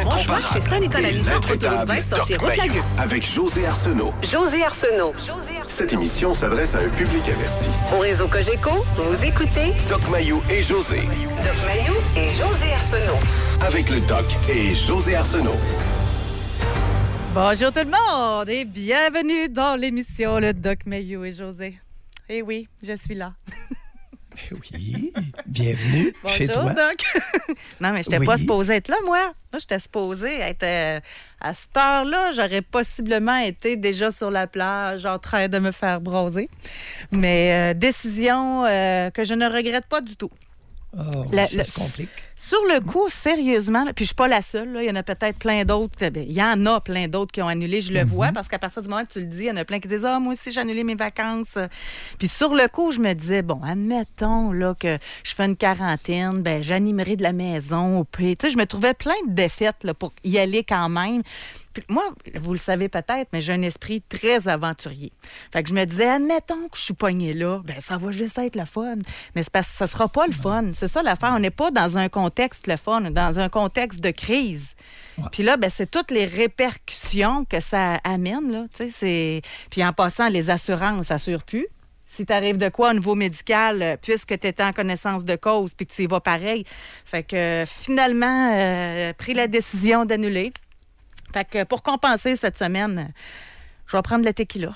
L'incomparable, chez Saint-Nicolas-Lisette, l'intraitable autoroute 20, Doc sortie Mayou, Route-Lagueux. avec José Arsenault. José Arsenault. Cette émission s'adresse à un public averti. Au réseau Cogeco, vous écoutez Doc Mayou et José. Doc Mayou et José Arsenault. Avec le Doc et José Arsenault. Bonjour tout le monde et bienvenue dans l'émission Le Doc Mayou et José. Eh oui, je suis là. Oui, bienvenue chez toi. Bonjour, Doc. Non, mais je n'étais pas supposée être là, moi. Moi, j'étais supposée être... à cette heure-là, j'aurais possiblement été déjà sur la plage en train de me faire bronzer. Mais décision que je ne regrette pas du tout. Oh, ça se complique. Sur le coup, sérieusement, puis je suis pas la seule, là, il y en a peut-être plein d'autres. Il y en a plein d'autres qui ont annulé, je le vois, parce qu'à partir du moment que tu le dis, il y en a plein qui disent « Ah, moi aussi, j'ai annulé mes vacances. » Puis sur le coup, je me disais, bon, admettons là, que je fais une quarantaine, ben j'animerai de la maison au pays. Tu sais, je me trouvais plein de défaites là, pour y aller quand même. Puis moi, vous le savez peut-être, mais j'ai un esprit très aventurier. Fait que je me disais, admettons que je suis pognée là, ben ça va juste être le fun. Mais c'est parce que ça sera pas le fun. C'est ça l'affaire. On n'est pas dans un contexte le fun, dans un contexte de crise. Ouais. Puis là, ben c'est toutes les répercussions que ça amène, là. Tu sais, puis en passant, les assurances n'assurent plus. Si t'arrives de quoi au niveau médical, puisque tu étais en connaissance de cause puis que tu y vas pareil. Fait que finalement, pris la décision d'annuler. Fait que pour compenser cette semaine, je vais prendre le tequila.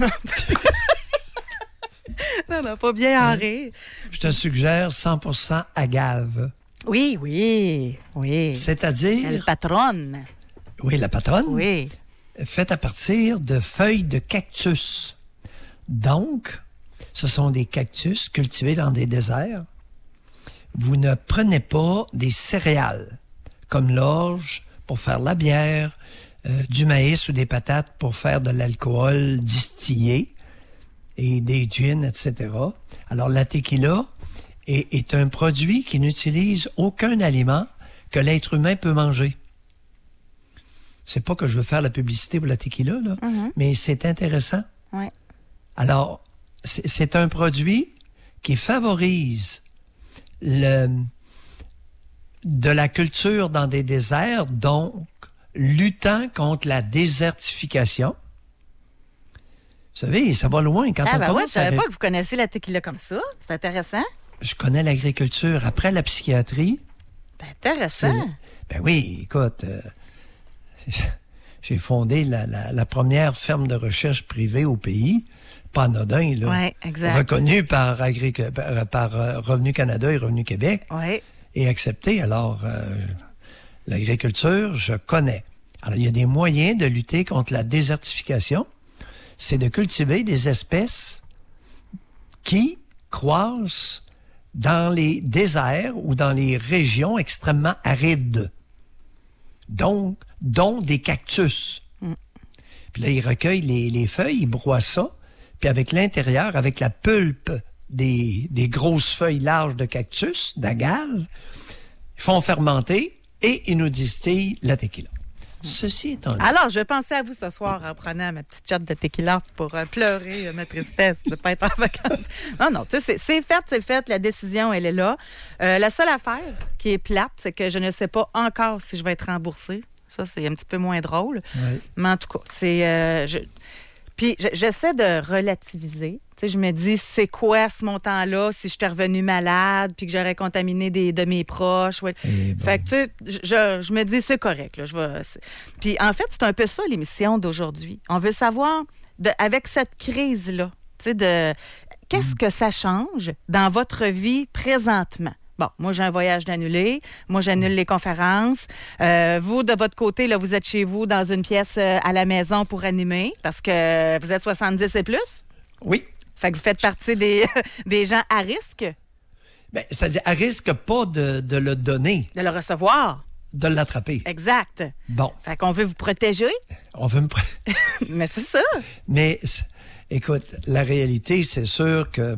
non, pas bien en rire. Je te suggère 100% agave. Oui. C'est-à-dire... La patronne. Oui, la patronne. Oui. Faite à partir de feuilles de cactus. Donc, ce sont des cactus cultivés dans des déserts. Vous ne prenez pas des céréales comme l'orge pour faire la bière, du maïs ou des patates pour faire de l'alcool distillé et des gins, etc. Alors, la tequila est un produit qui n'utilise aucun aliment que l'être humain peut manger. C'est pas que je veux faire la publicité pour la tequila, là, mais c'est intéressant. Ouais. Alors, c'est un produit qui favorise de la culture dans des déserts, donc luttant contre la désertification. Vous savez, ça va loin. Quand on ouais, commence je savais pas que vous connaissiez la tequila comme ça. C'est intéressant. Je connais l'agriculture après la psychiatrie. C'est intéressant. Ben oui, écoute, j'ai fondé la première ferme de recherche privée au pays. Pas anodin, là. Oui, exact. Reconnu par Revenu Canada et Revenu Québec. Oui. Et accepté. Alors, l'agriculture, je connais. Alors, il y a des moyens de lutter contre la désertification. C'est de cultiver des espèces qui croissent dans les déserts ou dans les régions extrêmement arides. Donc, dont des cactus. Puis là, ils recueillent les feuilles, ils broient ça, puis avec l'intérieur, avec la pulpe des grosses feuilles larges de cactus, d'agave, ils font fermenter et ils nous distillent la tequila. Ceci étant dit... Alors, je vais penser à vous ce soir en prenant ma petite shot de tequila pour pleurer ma tristesse de ne pas être en vacances. Non, tu sais, c'est fait. La décision, elle est là. La seule affaire qui est plate, c'est que je ne sais pas encore si je vais être remboursée. Ça, c'est un petit peu moins drôle. Oui. Mais en tout cas, c'est... Puis j'essaie de relativiser. Tu sais, je me dis, c'est quoi ce montant-là si j'étais revenue malade puis que j'aurais contaminé de mes proches? Ouais. Fait que, tu sais, je me dis, c'est correct. Là, Puis en fait, c'est un peu ça l'émission d'aujourd'hui. On veut savoir, avec cette crise-là, tu sais, qu'est-ce que ça change dans votre vie présentement? Bon, moi, j'ai un voyage d'annulé. Moi, j'annule les conférences. Vous, de votre côté, là, vous êtes chez vous dans une pièce à la maison pour animer parce que vous êtes 70 et plus? Oui. Fait que vous faites partie des gens à risque? Ben, c'est-à-dire à risque pas de le donner. De le recevoir. De l'attraper. Exact. Bon. Fait qu'on veut vous protéger. On veut me... Mais c'est ça. Mais, écoute, la réalité, c'est sûr que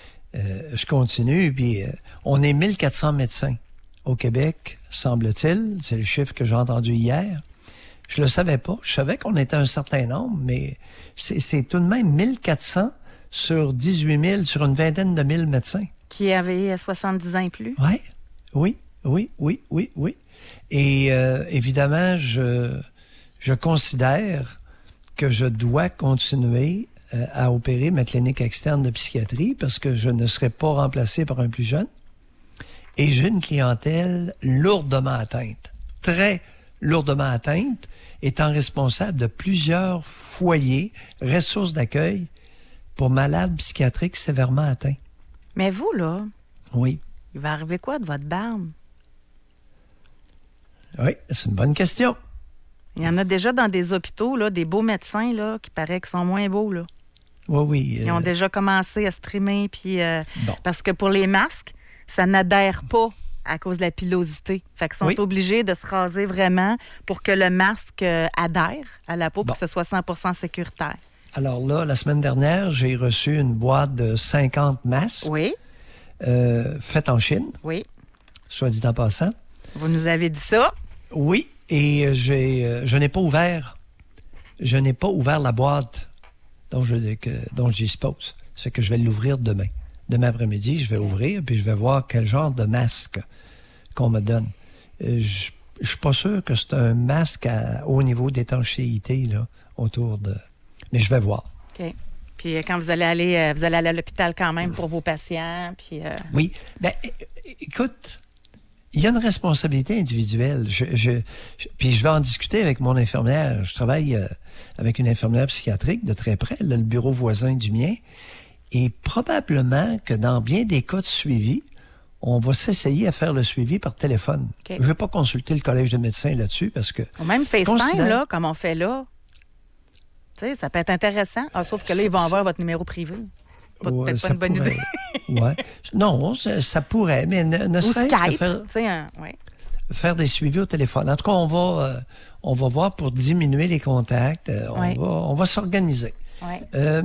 je continue, puis on est 1400 médecins au Québec, semble-t-il. C'est le chiffre que j'ai entendu hier. Je le savais pas. Je savais qu'on était un certain nombre, mais c'est tout de même 1400 sur 18 000, sur une vingtaine de mille médecins. Qui avaient 70 ans et plus. Oui. Oui. Et évidemment, je considère que je dois continuer à opérer ma clinique externe de psychiatrie parce que je ne serai pas remplacé par un plus jeune. Et j'ai une clientèle lourdement atteinte, très lourdement atteinte, étant responsable de plusieurs foyers, ressources d'accueil pour malades psychiatriques sévèrement atteints. Mais vous, là, Oui. il va arriver quoi de votre barbe? Oui, c'est une bonne question. Il y en a déjà dans des hôpitaux, là, des beaux médecins là, qui paraît qu'ils sont moins beaux. Là. Oui. Ils ont déjà commencé à streamer. Puis, Bon. parce que pour les masques, ça n'adhère pas à cause de la pilosité. Fait qu'ils sont obligés de se raser vraiment pour que le masque adhère à la peau pour que ce soit 100% sécuritaire. Alors là, la semaine dernière, j'ai reçu une boîte de 50 masques Oui. faites en Chine, Oui. soit dit en passant. Vous nous avez dit ça. Oui, et je n'ai pas ouvert. Je n'ai pas ouvert la boîte dont je dispose. Ça fait que je vais l'ouvrir demain. Demain après-midi, je vais ouvrir, puis je vais voir quel genre de masque qu'on me donne. Je suis pas sûr que c'est un masque à haut niveau d'étanchéité là, autour de... Mais je vais voir. OK. Puis quand vous allez aller à l'hôpital quand même pour vos patients. Puis, Oui. Ben, écoute, il y a une responsabilité individuelle. Puis je vais en discuter avec mon infirmière. Je travaille avec une infirmière psychiatrique de très près, là, le bureau voisin du mien. Et probablement que dans bien des cas de suivi, on va s'essayer à faire le suivi par téléphone. Okay. Je ne vais pas consulter le collège de médecins là-dessus parce que... Ou même FaceTime, là, comme on fait là. Tu sais, ça peut être intéressant. Ah, sauf que là, ils vont avoir votre numéro privé. Peut-être pas une bonne idée. Ouais. Non, ça pourrait, mais ne Ou serait-ce que Skype. faire... Tu sais, ouais. Faire des suivis au téléphone. En tout cas, on va voir pour diminuer les contacts. On va s'organiser. Ouais.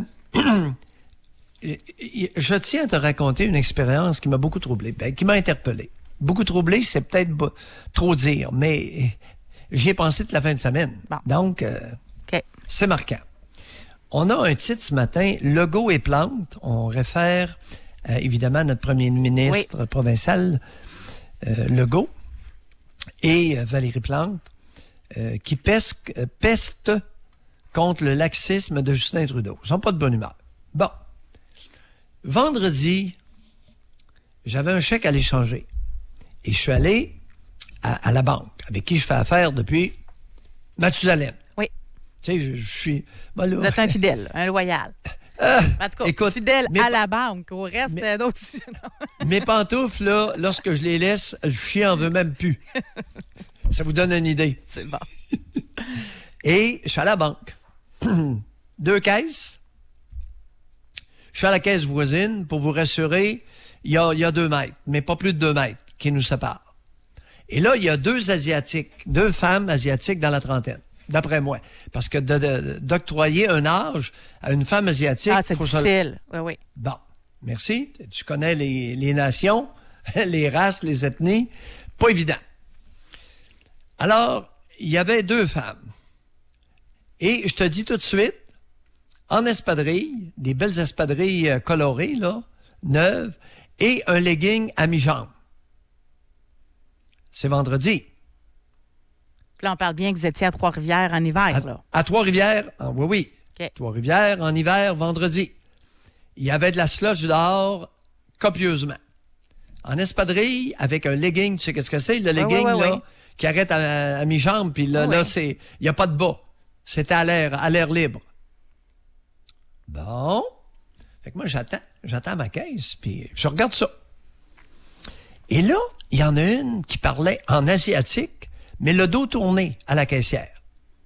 Je tiens à te raconter une expérience qui m'a beaucoup troublé, qui m'a interpellé. Beaucoup troublé, c'est peut-être trop dire, mais j'y ai pensé toute la fin de semaine. Bon. Donc, c'est marquant. On a un titre ce matin, Legault et Plante. On réfère évidemment à notre premier ministre provincial, Legault, et Valérie Plante, qui peste contre le laxisme de Justin Trudeau. Ils sont pas de bonne humeur. Bon. Vendredi, j'avais un chèque à l'échanger. Et je suis allé à la banque, avec qui je fais affaire depuis Mathusalem. Oui. Tu sais, je suis... Ben là, vous êtes un fidèle, un loyal. En tout cas, écoute, fidèle à la banque. Au reste d'autres sujets. Mes pantoufles, là, lorsque je les laisse, le chien en veut même plus. Ça vous donne une idée. C'est bon. Et je suis à la banque. 2 caisses. Je suis à la caisse voisine. Pour vous rassurer, il y a 2 mètres, mais pas plus de 2 mètres qui nous séparent. Et là, il y a 2 femmes asiatiques dans la trentaine, d'après moi. Parce que d'octroyer un âge à une femme asiatique... Ah, c'est difficile. Oui. Bon, merci. Tu connais les nations, les races, les ethnies. Pas évident. Alors, il y avait 2 femmes. Et je te dis tout de suite, en espadrille, des belles espadrilles colorées, là, neuves, et un legging à mi-jambe. C'est vendredi. Puis là, on parle bien que vous étiez à Trois-Rivières en hiver, là. À Trois-Rivières, oui. OK. Trois-Rivières, en hiver, vendredi. Il y avait de la slush dehors, copieusement. En espadrille, avec un legging, tu sais qu'est-ce que c'est? Le legging, là, qui arrête à mi-jambe, puis là, il n'y a pas de bas. C'était à l'air libre. Bon. Fait que moi, j'attends ma caisse, puis je regarde ça. Et là, il y en a une qui parlait en asiatique, mais le dos tourné à la caissière.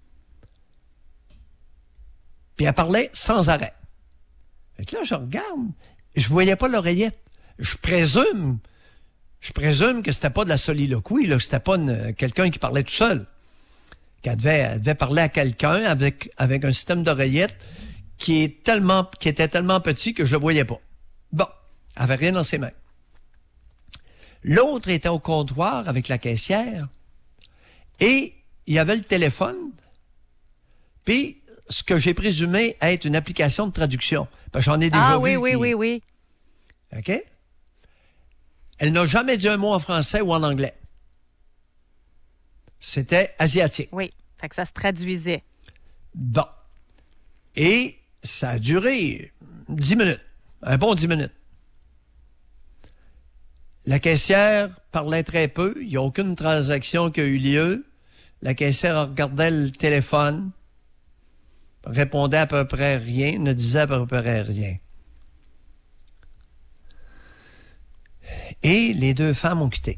Puis elle parlait sans arrêt. Fait que là, je regarde, je voyais pas l'oreillette. Je présume que c'était pas de la soliloquie, là, que c'était pas quelqu'un qui parlait tout seul. Qu'elle devait parler à quelqu'un avec un système d'oreillette qui était tellement petit que je le voyais pas. Bon, elle avait rien dans ses mains. L'autre était au comptoir avec la caissière et il y avait le téléphone, puis ce que j'ai présumé être une application de traduction. Parce que j'en ai déjà vu. Oui. OK? Elle n'a jamais dit un mot en français ou en anglais. C'était asiatique. Oui. Fait que ça se traduisait. Bon. Et ça a duré 10 minutes. Un bon 10 minutes. La caissière parlait très peu. Il n'y a aucune transaction qui a eu lieu. La caissière regardait le téléphone, répondait à peu près rien, ne disait à peu près rien. Et les deux femmes ont quitté.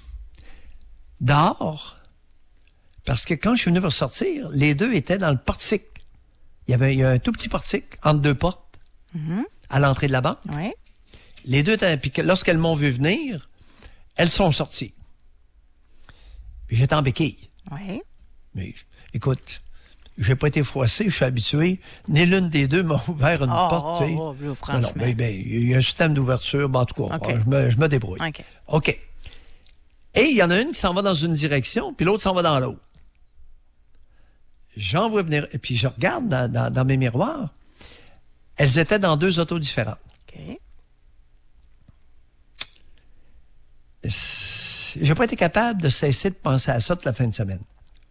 Dehors, parce que quand je suis venu pour sortir, les deux étaient dans le portique. Il y a un tout petit portique entre deux portes à l'entrée de la banque. Oui. Les deux, puis lorsqu'elles m'ont vu venir, elles sont sorties. Puis j'étais en béquille. Oui. Mais écoute, j'ai pas été froissé, je suis habitué. Ni l'une des deux m'a ouvert une porte. Tu sais. Franchement. Non, il y a un système d'ouverture, en tout cas, Okay. je me débrouille. OK. Et il y en a une qui s'en va dans une direction, puis l'autre s'en va dans l'autre. J'en vois venir, et puis je regarde dans mes miroirs. Elles étaient dans deux autos différentes. OK. J'ai pas été capable de cesser de penser à ça toute la fin de semaine.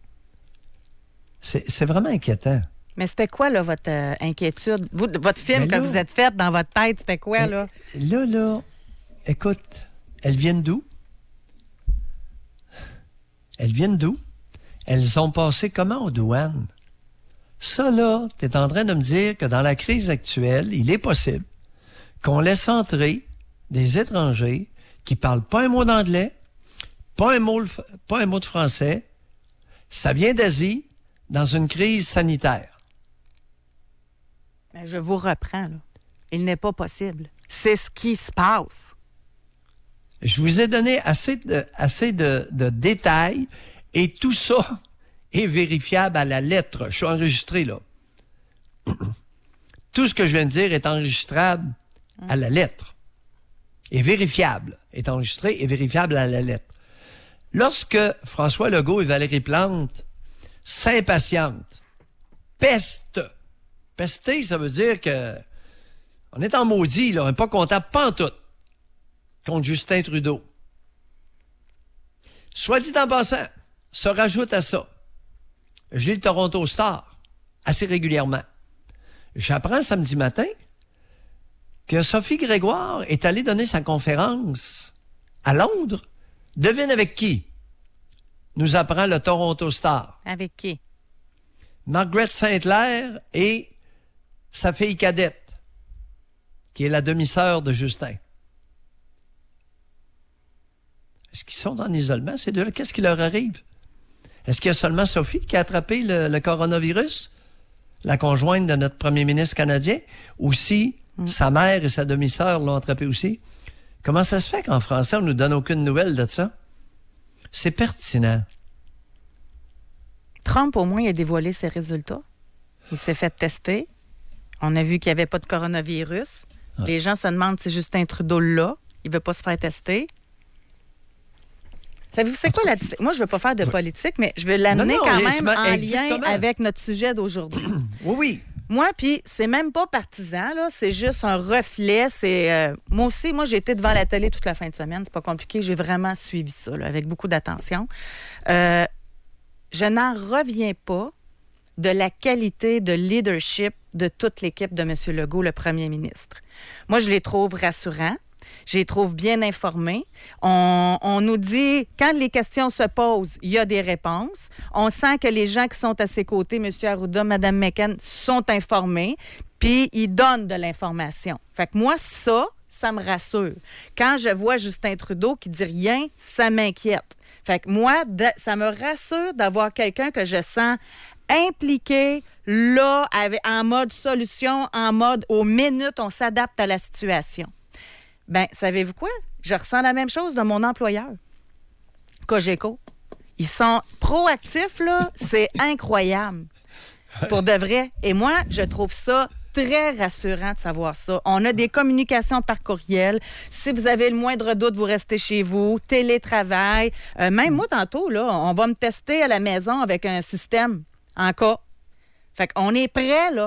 C'est vraiment inquiétant. Mais c'était quoi, là, votre inquiétude? Votre film que vous êtes fait dans votre tête, c'était quoi, là? Là, écoute, elles viennent d'où? Elles viennent d'où? Elles ont passé comment aux douanes? Ça, là, tu es en train de me dire que dans la crise actuelle, il est possible qu'on laisse entrer des étrangers qui parlent pas un mot d'anglais, pas un mot de français. Ça vient d'Asie dans une crise sanitaire. Mais je vous reprends, là. Il n'est pas possible. C'est ce qui se passe. Je vous ai donné assez de détails et tout ça est vérifiable à la lettre. Je suis enregistré, là. Tout ce que je viens de dire est enregistrable à la lettre. Et vérifiable. Est enregistré et vérifiable à la lettre. Lorsque François Legault et Valérie Plante s'impatientent, pester, ça veut dire que on est en maudit, là, on n'est pas content pantoute contre Justin Trudeau. Soit dit en passant, se rajoute à ça, j'ai le Toronto Star assez régulièrement. J'apprends samedi matin que Sophie Grégoire est allée donner sa conférence à Londres. Devine avec qui? Nous apprend le Toronto Star. Avec qui? Margaret Saint-Clair et sa fille cadette, qui est la demi-sœur de Justin. Est-ce qu'ils sont en isolement, ces deux-là? Qu'est-ce qui leur arrive? Est-ce qu'il y a seulement Sophie qui a attrapé le coronavirus? La conjointe de notre premier ministre canadien? Ou si sa mère et sa demi-sœur l'ont attrapé aussi? Comment ça se fait qu'en français, on ne nous donne aucune nouvelle de ça? C'est pertinent. Trump, au moins, il a dévoilé ses résultats. Il s'est fait tester. On a vu qu'il n'y avait pas de coronavirus. Ah. Les gens se demandent si Justin Trudeau là. Il ne veut pas se faire tester. Savez-vous, c'est quoi la différence? Moi, je ne veux pas faire de politique, mais je vais l'amener quand même en lien avec notre sujet d'aujourd'hui. Oui. Moi, puis c'est même pas partisan, là. C'est juste un reflet. C'est moi aussi, j'ai été devant la télé toute la fin de semaine. C'est pas compliqué. J'ai vraiment suivi ça, là, avec beaucoup d'attention. Je n'en reviens pas de la qualité de leadership de toute l'équipe de M. Legault, le premier ministre. Moi, je les trouve rassurants. Je les trouve bien informés. On nous dit, quand les questions se posent, il y a des réponses. On sent que les gens qui sont à ses côtés, M. Arruda, Mme McCann, sont informés, puis ils donnent de l'information. Fait que moi, ça me rassure. Quand je vois Justin Trudeau qui dit rien, ça m'inquiète. Fait que moi, ça me rassure d'avoir quelqu'un que je sens impliqué, là, en mode solution, en mode aux minutes, on s'adapte à la situation. Bien, savez-vous quoi? Je ressens la même chose de mon employeur, Cogeco. Ils sont proactifs, là. C'est incroyable. Pour de vrai. Et moi, je trouve ça très rassurant de savoir ça. On a des communications par courriel. Si vous avez le moindre doute, vous restez chez vous. Télétravail. Même moi, tantôt, là, on va me tester à la maison avec un système en cas. Fait qu'on est prêt, là.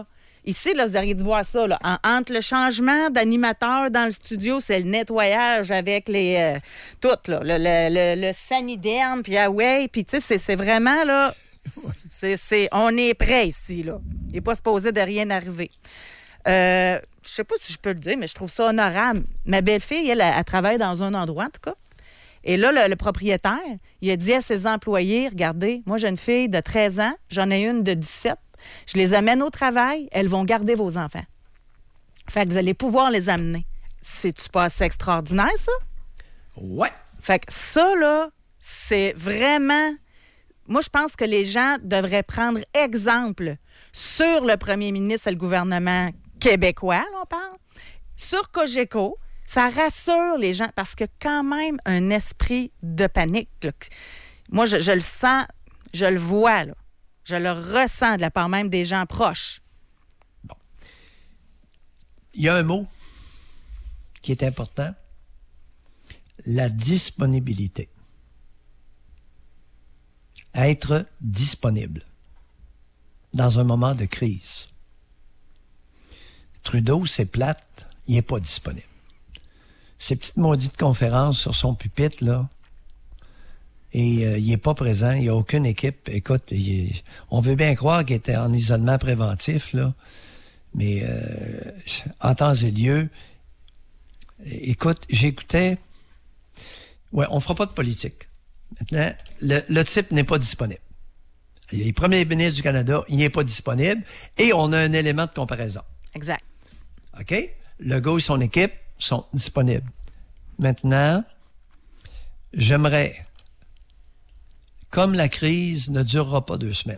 Ici, là, vous auriez dû voir ça. Là. Entre le changement d'animateur dans le studio, c'est le nettoyage avec les... tout, là. Le saniderme, puis puis tu sais, c'est vraiment, là... on est prêt ici, là. Il n'est pas supposé de rien arriver. Je sais pas si je peux le dire, mais je trouve ça honorable. Ma belle-fille, elle travaille dans un endroit, en tout cas. Et là, le propriétaire, il a dit à ses employés, regardez, moi, j'ai une fille de 13 ans, j'en ai une de 17. Je les amène au travail, elles vont garder vos enfants. Fait que vous allez pouvoir les amener. C'est-tu pas assez extraordinaire, ça? Ouais. Fait que ça, là, c'est vraiment... Moi, je pense que les gens devraient prendre exemple sur le premier ministre et le gouvernement québécois, là, on parle, sur Cogeco. Ça rassure les gens parce que quand même un esprit de panique. Là. Moi, je le sens, je le vois, là. Je le ressens de la part même des gens proches. Bon. Il y a un mot qui est important, la disponibilité. Être disponible dans un moment de crise. Trudeau, c'est plate, il n'est pas disponible. Ces petites maudites conférences sur son pupitre, là, et il n'est pas présent, il n'y a aucune équipe. Écoute, on veut bien croire qu'il était en isolement préventif, là, mais en temps et lieu, écoute, j'écoutais... Ouais, on ne fera pas de politique. Maintenant, le type n'est pas disponible. Il est premier ministre du Canada, il n'est pas disponible, et on a un élément de comparaison. Exact. OK? Le gars et son équipe sont disponibles. Maintenant, j'aimerais, comme la crise ne durera pas 2 semaines,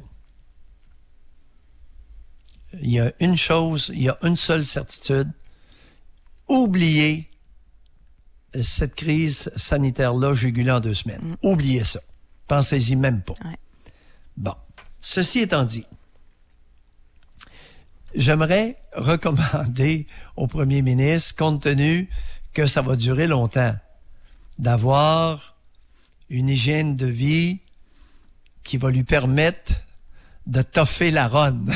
il y a une chose, il y a une seule certitude, oubliez cette crise sanitaire-là jugulée en 2 semaines. Oubliez ça. Pensez-y même pas. Ouais. Bon. Ceci étant dit, j'aimerais recommander au premier ministre, compte tenu que ça va durer longtemps, d'avoir une hygiène de vie qui va lui permettre de toffer la ronde.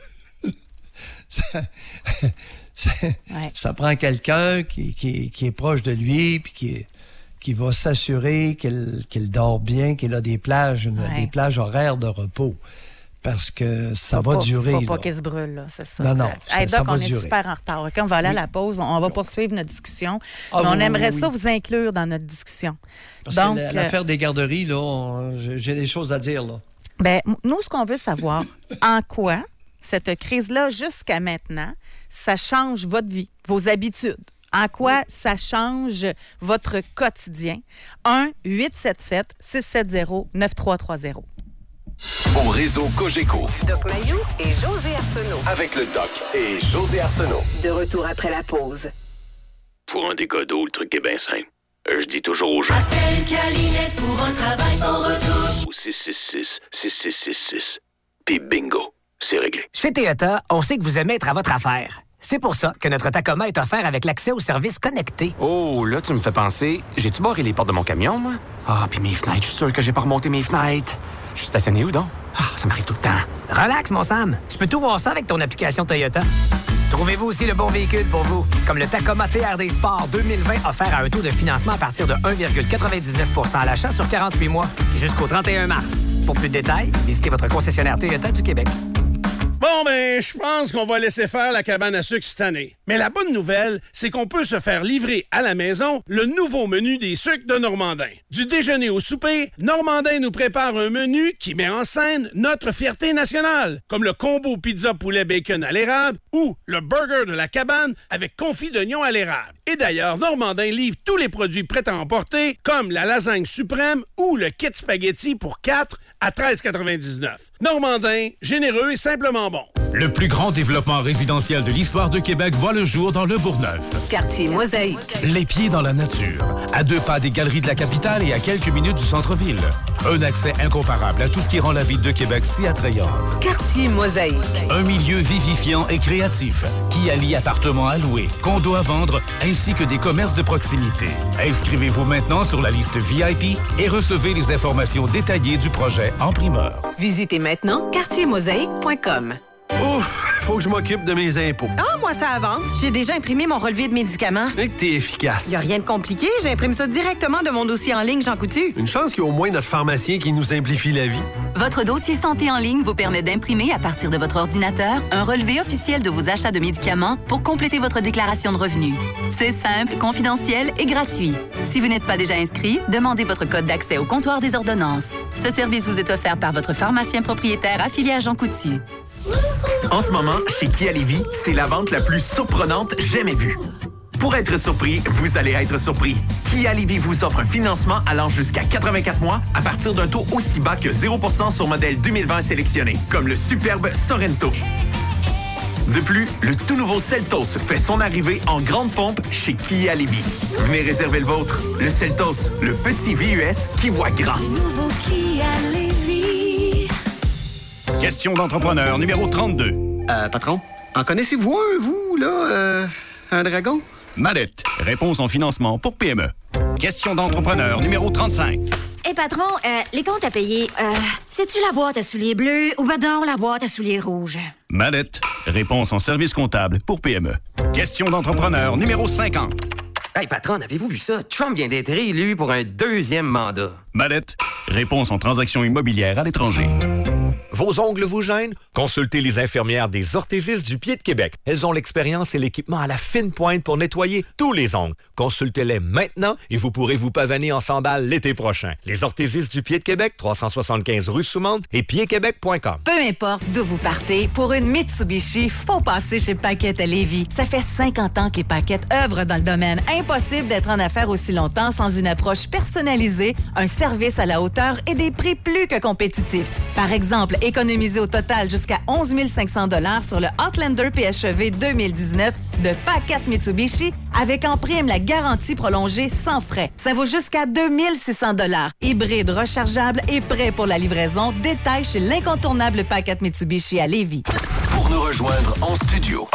Ça prend quelqu'un qui est proche de lui puis qui va s'assurer qu'il dort bien, qu'il a des plages horaires de repos. Parce que ça va durer. Faut pas qu'il se brûle, là, c'est ça. Non, Hey, ça Doc, va on durer. est super en retard. OK, on va aller à la pause. On va poursuivre notre discussion. Ah, mais on oui, aimerait oui. ça vous inclure dans notre discussion. Parce Donc, que l'affaire des garderies, là, j'ai des choses à dire, là. Ben, nous, ce qu'on veut savoir, en quoi cette crise-là, jusqu'à maintenant, ça change votre vie, vos habitudes. En quoi ça change votre quotidien? 1-877-670-9330. Au réseau Cogeco, Doc Mayou et José Arsenault. avec le Doc et José Arsenault. De retour après la pause. Pour un dégât d'eau, le truc est bien simple. Je dis toujours aux gens. Appelle Calinette pour un travail sans retouche. Au 666-6666. Puis bingo, c'est réglé. Chez Toyota, on sait que vous aimez être à votre affaire. C'est pour ça que notre Tacoma est offert avec l'accès aux services connectés. Oh, là, tu me fais penser. J'ai-tu barré les portes de mon camion, moi? Ah, puis mes fenêtres, je suis sûr que j'ai pas remonté mes fenêtres. Je suis stationné où donc? Ah, ça m'arrive tout le temps. Relax, mon Sam. Tu peux tout voir ça avec ton application Toyota. Trouvez-vous aussi le bon véhicule pour vous, comme le Tacoma TRD Sport 2020 offert à un taux de financement à partir de 1,99 % à l'achat sur 48 mois jusqu'au 31 mars. Pour plus de détails, visitez votre concessionnaire Toyota du Québec. Bon, ben, je pense qu'on va laisser faire la cabane à sucre cette année. Mais la bonne nouvelle, c'est qu'on peut se faire livrer à la maison le nouveau menu des sucres de Normandin. Du déjeuner au souper, Normandin nous prépare un menu qui met en scène notre fierté nationale, comme le combo pizza poulet bacon à l'érable ou le burger de la cabane avec confit d'oignon à l'érable. Et d'ailleurs, Normandin livre tous les produits prêts à emporter, comme la lasagne suprême ou le kit spaghetti pour 4 à 13,99. Normandin, généreux et simplement bon. Le plus grand développement résidentiel de l'histoire de Québec voit le jour dans le Bourgneuf. Quartier Mosaïque. Les pieds dans la nature, à 2 pas des galeries de la capitale et à quelques minutes du centre-ville. Un accès incomparable à tout ce qui rend la ville de Québec si attrayante. Quartier Mosaïque. Un milieu vivifiant et créatif qui allie appartements à louer, condos à vendre ainsi que des commerces de proximité. Inscrivez-vous maintenant sur la liste VIP et recevez les informations détaillées du projet en primeur. Visitez maintenant quartiermosaïque.com. Ouf! faut que je m'occupe de mes impôts. Ah, moi, ça avance. J'ai déjà imprimé mon relevé de médicaments. Et que t'es efficace. Y a rien de compliqué. J'imprime ça directement de mon dossier en ligne Jean Coutu. Une chance qu'il y a au moins notre pharmacien qui nous simplifie la vie. Votre dossier santé en ligne vous permet d'imprimer à partir de votre ordinateur un relevé officiel de vos achats de médicaments pour compléter votre déclaration de revenus. C'est simple, confidentiel et gratuit. Si vous n'êtes pas déjà inscrit, demandez votre code d'accès au comptoir des ordonnances. Ce service vous est offert par votre pharmacien propriétaire affilié à Jean Coutu. En ce moment, chez Kia Lévis, c'est la vente la plus surprenante jamais vue. Pour être surpris, vous allez être surpris. Kia Lévis vous offre un financement allant jusqu'à 84 mois à partir d'un taux aussi bas que 0% sur modèle 2020 sélectionné, comme le superbe Sorento. De plus, le tout nouveau Seltos fait son arrivée en grande pompe chez Kia Lévis. Venez réserver le vôtre. Le Seltos, le petit VUS qui voit grand. Le nouveau Kia Lévis. Question d'entrepreneur numéro 32. Patron, en connaissez-vous un, vous, là, un dragon? Mallette. Réponse en financement pour PME. Question d'entrepreneur numéro 35. Hé, patron, les comptes à payer, c'est-tu la boîte à souliers bleus ou ben non, la boîte à souliers rouges? Mallette. Réponse en service comptable pour PME. Question d'entrepreneur numéro 50. Hey, patron, avez-vous vu ça? Trump vient d'être élu pour un 2e mandat. Mallette. Réponse en transactions immobilières à l'étranger. Vos ongles vous gênent? Consultez les infirmières des orthésistes du Pied de Québec. Elles ont l'expérience et l'équipement à la fine pointe pour nettoyer tous les ongles. Consultez-les maintenant et vous pourrez vous pavaner en sandales l'été prochain. Les orthésistes du Pied de Québec, 375 rue Soumande et piedquebec.com. Peu importe d'où vous partez, pour une Mitsubishi, faut passer chez Paquette à Lévis. Ça fait 50 ans que les Paquettes œuvrent dans le domaine. Impossible d'être en affaires aussi longtemps sans une approche personnalisée, un service à la hauteur et des prix plus que compétitifs. Par exemple, économiser au total jusqu'à 11 500 $ sur le Outlander PHEV 2019 de Paquette Mitsubishi avec en prime la garantie prolongée sans frais. Ça vaut jusqu'à 2 600 $. Hybride rechargeable et prêt pour la livraison. Détail chez l'incontournable Paquette Mitsubishi à Lévis. Pour nous rejoindre en studio,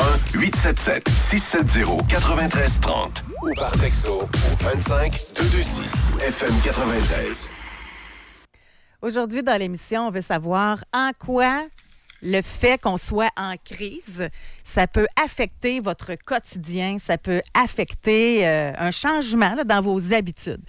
1-877-670-9330 ou par texto au 25 226 FM 93. Aujourd'hui, dans l'émission, on veut savoir en quoi le fait qu'on soit en crise, ça peut affecter votre quotidien, ça peut affecter un changement là, dans vos habitudes.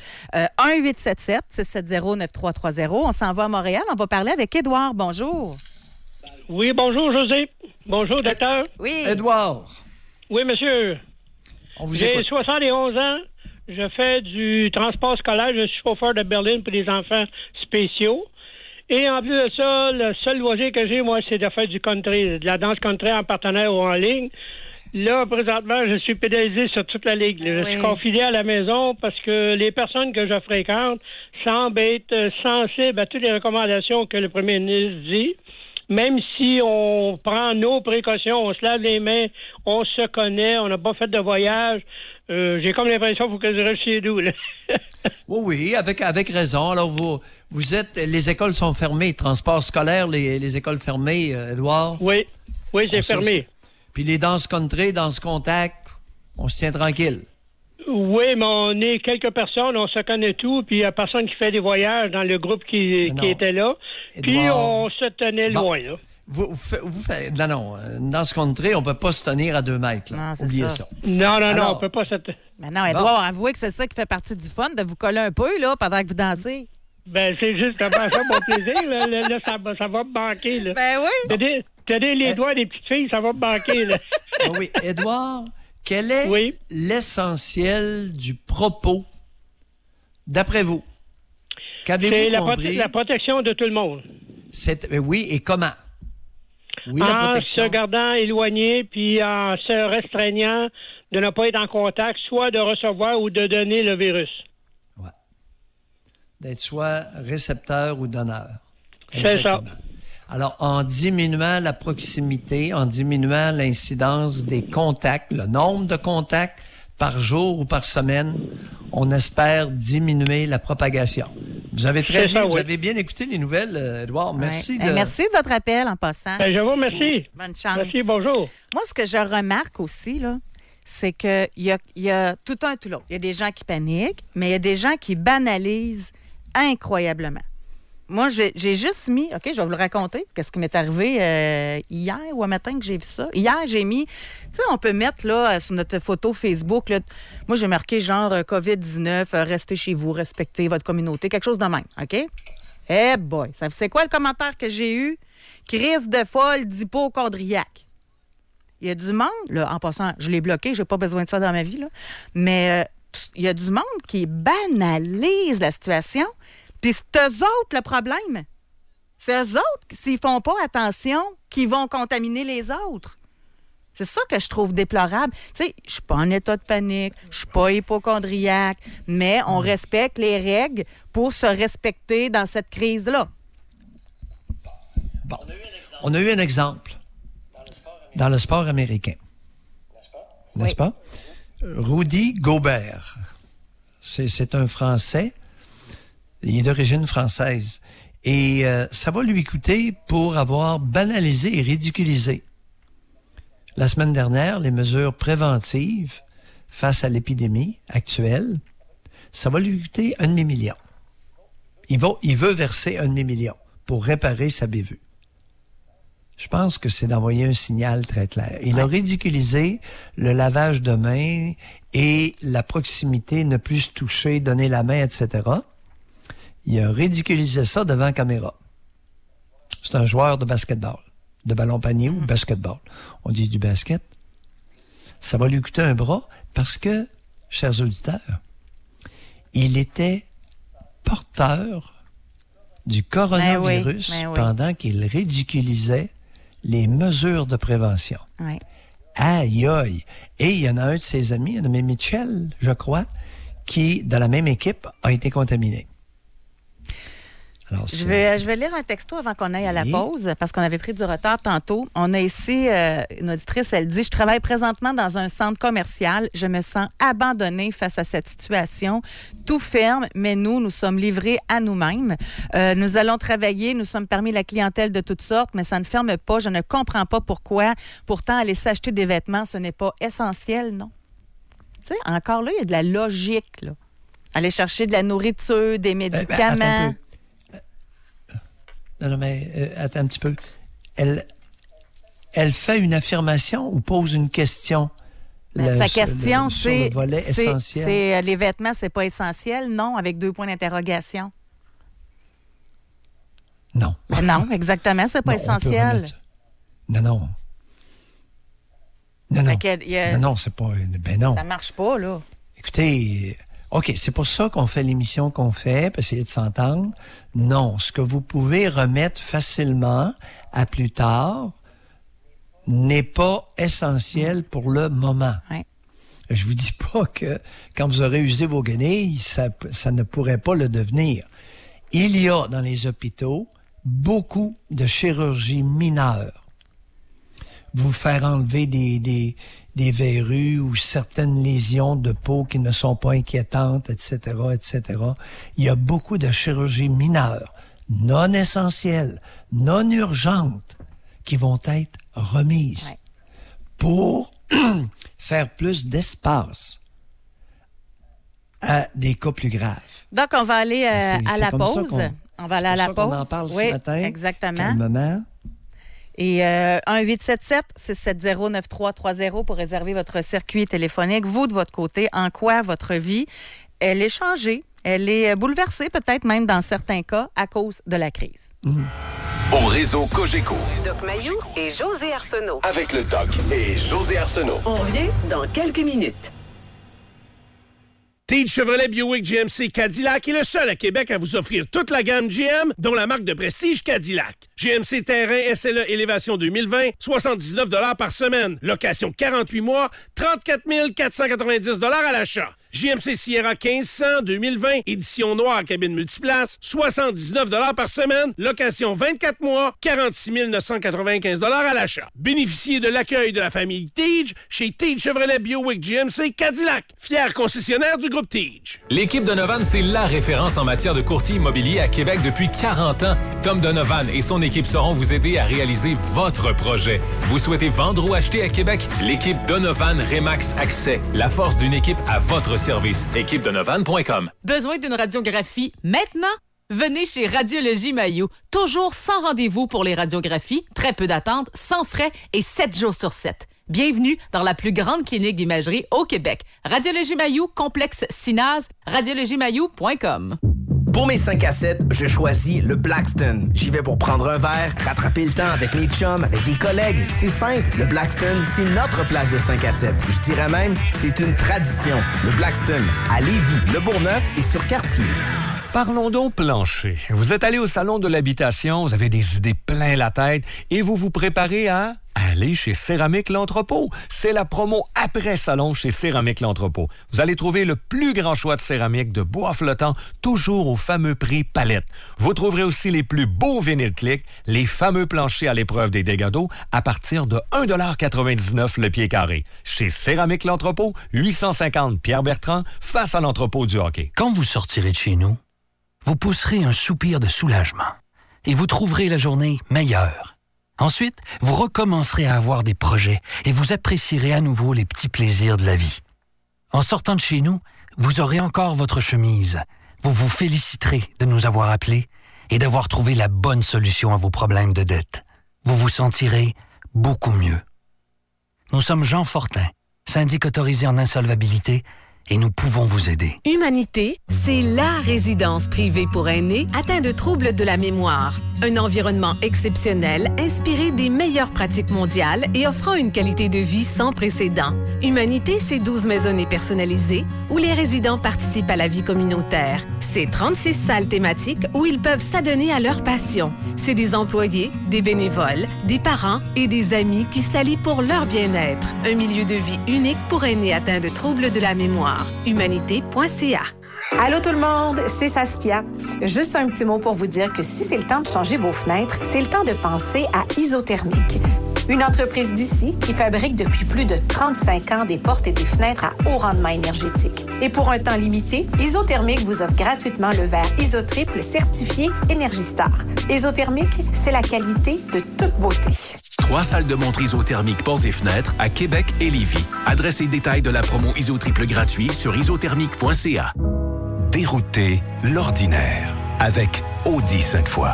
1-877-670-9330. On s'en va à Montréal. On va parler avec Édouard. Bonjour. Oui, bonjour, José. Bonjour, docteur. Oui. Édouard. Oui, monsieur. J'ai 71 ans. Je fais du transport scolaire. Je suis chauffeur de berline pour les enfants spéciaux. Et en plus de ça, le seul loisir que j'ai, moi, c'est de faire du country, de la danse country en partenaire ou en ligne. Là, présentement, je suis pénalisé sur toute la ligue. Je suis confiné à la maison parce que les personnes que je fréquente semblent être sensibles à toutes les recommandations que le premier ministre dit. Même si on prend nos précautions, on se lave les mains, on se connaît, on n'a pas fait de voyage, j'ai comme l'impression qu'il faut que je reste chez nous. Là. Oui, avec raison. Alors, vous êtes... Les écoles sont fermées. Transport scolaire, les écoles fermées, Édouard? Oui, c'est fermé. Puis les danses country, danses contact, on se tient tranquille. Oui, mais on est quelques personnes, on se connaît tout, puis il n'y a personne qui fait des voyages dans le groupe qui était là. Édouard, puis on se tenait loin, là. Vous faites... Non, dans ce country, on ne peut pas se tenir à 2 mètres. Là. Non, oubliez ça. Non, on ne peut pas se tenir. Mais non, Édouard, avouez que c'est ça qui fait partie du fun, de vous coller un peu là, pendant que vous dansez. Ben, c'est justement ça mon plaisir. Là, ça va me manquer. Là. Ben oui. T'as les doigts des petites filles, ça va me manquer. Là. Oui, Édouard, quel est l'essentiel du propos, d'après vous? C'est la protection de tout le monde. Oui, et comment? Oui, la protection. En se gardant éloigné, puis en se restreignant de ne pas être en contact, soit de recevoir ou de donner le virus. Oui. D'être soit récepteur ou donneur. C'est ça. Alors, en diminuant la proximité, en diminuant l'incidence des contacts, le nombre de contacts par jour ou par semaine, on espère diminuer la propagation. Vous avez vous avez bien écouté les nouvelles, Édouard. Merci. Merci de votre appel en passant. Je vous remercie. Bonne chance. Merci, bonjour. Moi, ce que je remarque aussi, là, c'est qu'il y a tout un tout l'autre. Il y a des gens qui paniquent, mais il y a des gens qui banalisent incroyablement. moi, j'ai juste mis... OK, je vais vous le raconter. Qu'est-ce qui m'est arrivé hier ou un matin que j'ai vu ça? Hier, j'ai mis... Tu sais, on peut mettre là sur notre photo Facebook, là, moi, j'ai marqué genre COVID-19, restez chez vous, respectez votre communauté, quelque chose de même. OK? Eh boy, c'est quoi le commentaire que j'ai eu? Crise de folle d'hypochondriaque. Il y a du monde, là, en passant, je l'ai bloqué, j'ai pas besoin de ça dans ma vie, là, mais il y a du monde qui banalise la situation, puis c'est eux autres le problème. C'est eux autres, s'ils font pas attention, qui vont contaminer les autres. C'est ça que je trouve déplorable. Tu sais, je suis pas en état de panique, je suis pas hypochondriaque, mais on respecte les règles pour se respecter dans cette crise-là. Bon, on a eu un exemple dans le sport américain. N'est-ce pas? Rudy Gobert. C'est un Français. Il est d'origine française. Et ça va lui coûter pour avoir banalisé et ridiculisé la semaine dernière les mesures préventives face à l'épidémie actuelle. Ça va lui coûter $1 demi-million. Il veut verser $1 demi-million pour réparer sa bévue. Je pense que c'est d'envoyer un signal très clair. Il a ridiculisé le lavage de mains et la proximité, ne plus se toucher, donner la main, etc. Il a ridiculisé ça devant la caméra. C'est un joueur de basketball, de ballon panier ou basketball. On dit du basket. Ça va lui coûter un bras parce que, chers auditeurs, il était porteur du coronavirus pendant qu'il ridiculisait les mesures de prévention. Oui. Aïe, aïe. Et il y en a un de ses amis, un nommé Mitchell, je crois, qui, dans la même équipe, a été contaminé. Alors, je vais lire un texto avant qu'on aille à la pause, parce qu'on avait pris du retard tantôt. On a ici une auditrice, elle dit « Je travaille présentement dans un centre commercial. Je me sens abandonnée face à cette situation. Tout ferme, mais nous sommes livrés à nous-mêmes. Nous allons travailler, nous sommes parmi la clientèle de toutes sortes, mais ça ne ferme pas. Je ne comprends pas pourquoi. Pourtant, aller s'acheter des vêtements, ce n'est pas essentiel, non? » Tu sais, encore là, il y a de la logique, là. Aller chercher de la nourriture, des médicaments... Non, mais attends un petit peu. Elle fait une affirmation ou pose une question? Sa question, c'est le volet essentiel. C'est les vêtements, c'est pas essentiel, non, avec 2 points d'interrogation. Non. Non, exactement, c'est pas essentiel. Non. Non, c'est pas... Ben non. Ça marche pas, là. Écoutez... OK, c'est pour ça qu'on fait l'émission qu'on fait, pour essayer de s'entendre. Non, ce que vous pouvez remettre facilement à plus tard n'est pas essentiel pour le moment. Ouais. Je vous dis pas que quand vous aurez usé vos guenilles, ça ne pourrait pas le devenir. Il y a dans les hôpitaux beaucoup de chirurgie mineure. Vous faire enlever des verrues ou certaines lésions de peau qui ne sont pas inquiétantes, etc., etc. Il y a beaucoup de chirurgie mineure, non essentielle, non urgente, qui vont être remises pour faire plus d'espace à des cas plus graves. Donc, on va aller à la pause. On va aller à la pause. On en parle ce matin. Exactement. Calmement. Et 1-877-670-9330 pour réserver votre circuit téléphonique. Vous, de votre côté, en quoi votre vie, elle est changée, elle est bouleversée peut-être même dans certains cas à cause de la crise. Au réseau Cogeco. Doc Mayou et José Arsenault. Avec le Doc et José Arsenault. On revient dans quelques minutes. Teach Chevrolet Buick GMC Cadillac est le seul à Québec à vous offrir toute la gamme GM, dont la marque de prestige Cadillac. GMC Terrain SLE Élévation 2020, 79 $ par semaine. Location 48 mois, 34 490 $ à l'achat. GMC Sierra 1500 2020, édition noire cabine multiplace, 79 $ par semaine, location 24 mois, 46 995 $ à l'achat. Bénéficiez de l'accueil de la famille Teach chez Teach Chevrolet Buick GMC Cadillac, fier concessionnaire du groupe Teach. L'équipe Donovan, c'est la référence en matière de courtier immobilier à Québec depuis 40 ans. Tom Donovan et son équipe sauront vous aider à réaliser votre projet. Vous souhaitez vendre ou acheter à Québec? L'équipe Donovan Remax Accès, la force d'une équipe à votre service. équipedonovan.com. Besoin d'une radiographie maintenant? Venez chez Radiologie Mailloux. Toujours sans rendez-vous pour les radiographies, très peu d'attente, sans frais et 7 jours sur 7. Bienvenue dans la plus grande clinique d'imagerie au Québec. Radiologie Mailloux, complexe Sinaz, radiologiemailloux.com. Pour mes 5 à 7, je choisis le Blackstone. J'y vais pour prendre un verre, rattraper le temps avec mes chums, avec des collègues. C'est simple, le Blackstone, c'est notre place de 5 à 7. Je dirais même, c'est une tradition. Le Blackstone, à Lévis, Le Bourgneuf et sur Cartier. Parlons donc plancher. Vous êtes allé au salon de l'habitation, vous avez des idées plein la tête et vous vous préparez à aller chez Céramique L'Entrepôt. C'est la promo après salon chez Céramique L'Entrepôt. Vous allez trouver le plus grand choix de céramique de bois flottant, toujours au fameux prix palette. Vous trouverez aussi les plus beaux vinyles clics, les fameux planchers à l'épreuve des dégâts d'eau à partir de 1,99$ le pied carré. Chez Céramique L'Entrepôt, 850 Pierre-Bertrand, face à l'entrepôt du hockey. Quand vous sortirez de chez nous, vous pousserez un soupir de soulagement et vous trouverez la journée meilleure. Ensuite, vous recommencerez à avoir des projets et vous apprécierez à nouveau les petits plaisirs de la vie. En sortant de chez nous, vous aurez encore votre chemise. Vous vous féliciterez de nous avoir appelés et d'avoir trouvé la bonne solution à vos problèmes de dette. Vous vous sentirez beaucoup mieux. Nous sommes Jean Fortin, syndic autorisé en insolvabilité, et nous pouvons vous aider. Humanité, c'est la résidence privée pour aînés atteints de troubles de la mémoire. Un environnement exceptionnel, inspiré des meilleures pratiques mondiales et offrant une qualité de vie sans précédent. Humanité, c'est 12 maisonnées personnalisées où les résidents participent à la vie communautaire. C'est 36 salles thématiques où ils peuvent s'adonner à leur passion. C'est des employés, des bénévoles, des parents et des amis qui s'allient pour leur bien-être. Un milieu de vie unique pour aînés atteints de troubles de la mémoire. Humanité.ca. Allô tout le monde, c'est Saskia. Juste un petit mot pour vous dire que si c'est le temps de changer vos fenêtres, c'est le temps de penser à Isothermique. Une entreprise d'ici qui fabrique depuis plus de 35 ans des portes et des fenêtres à haut rendement énergétique. Et pour un temps limité, Isothermique vous offre gratuitement le verre Isotriple certifié Énergie Star. Isothermique, c'est la qualité de toute beauté. 3 salles de montre isothermique portes et fenêtres à Québec et Lévis. Adresse et détails de la promo Isotriple gratuit sur isothermique.ca. Dérouter l'ordinaire avec Audi Sainte-Foy.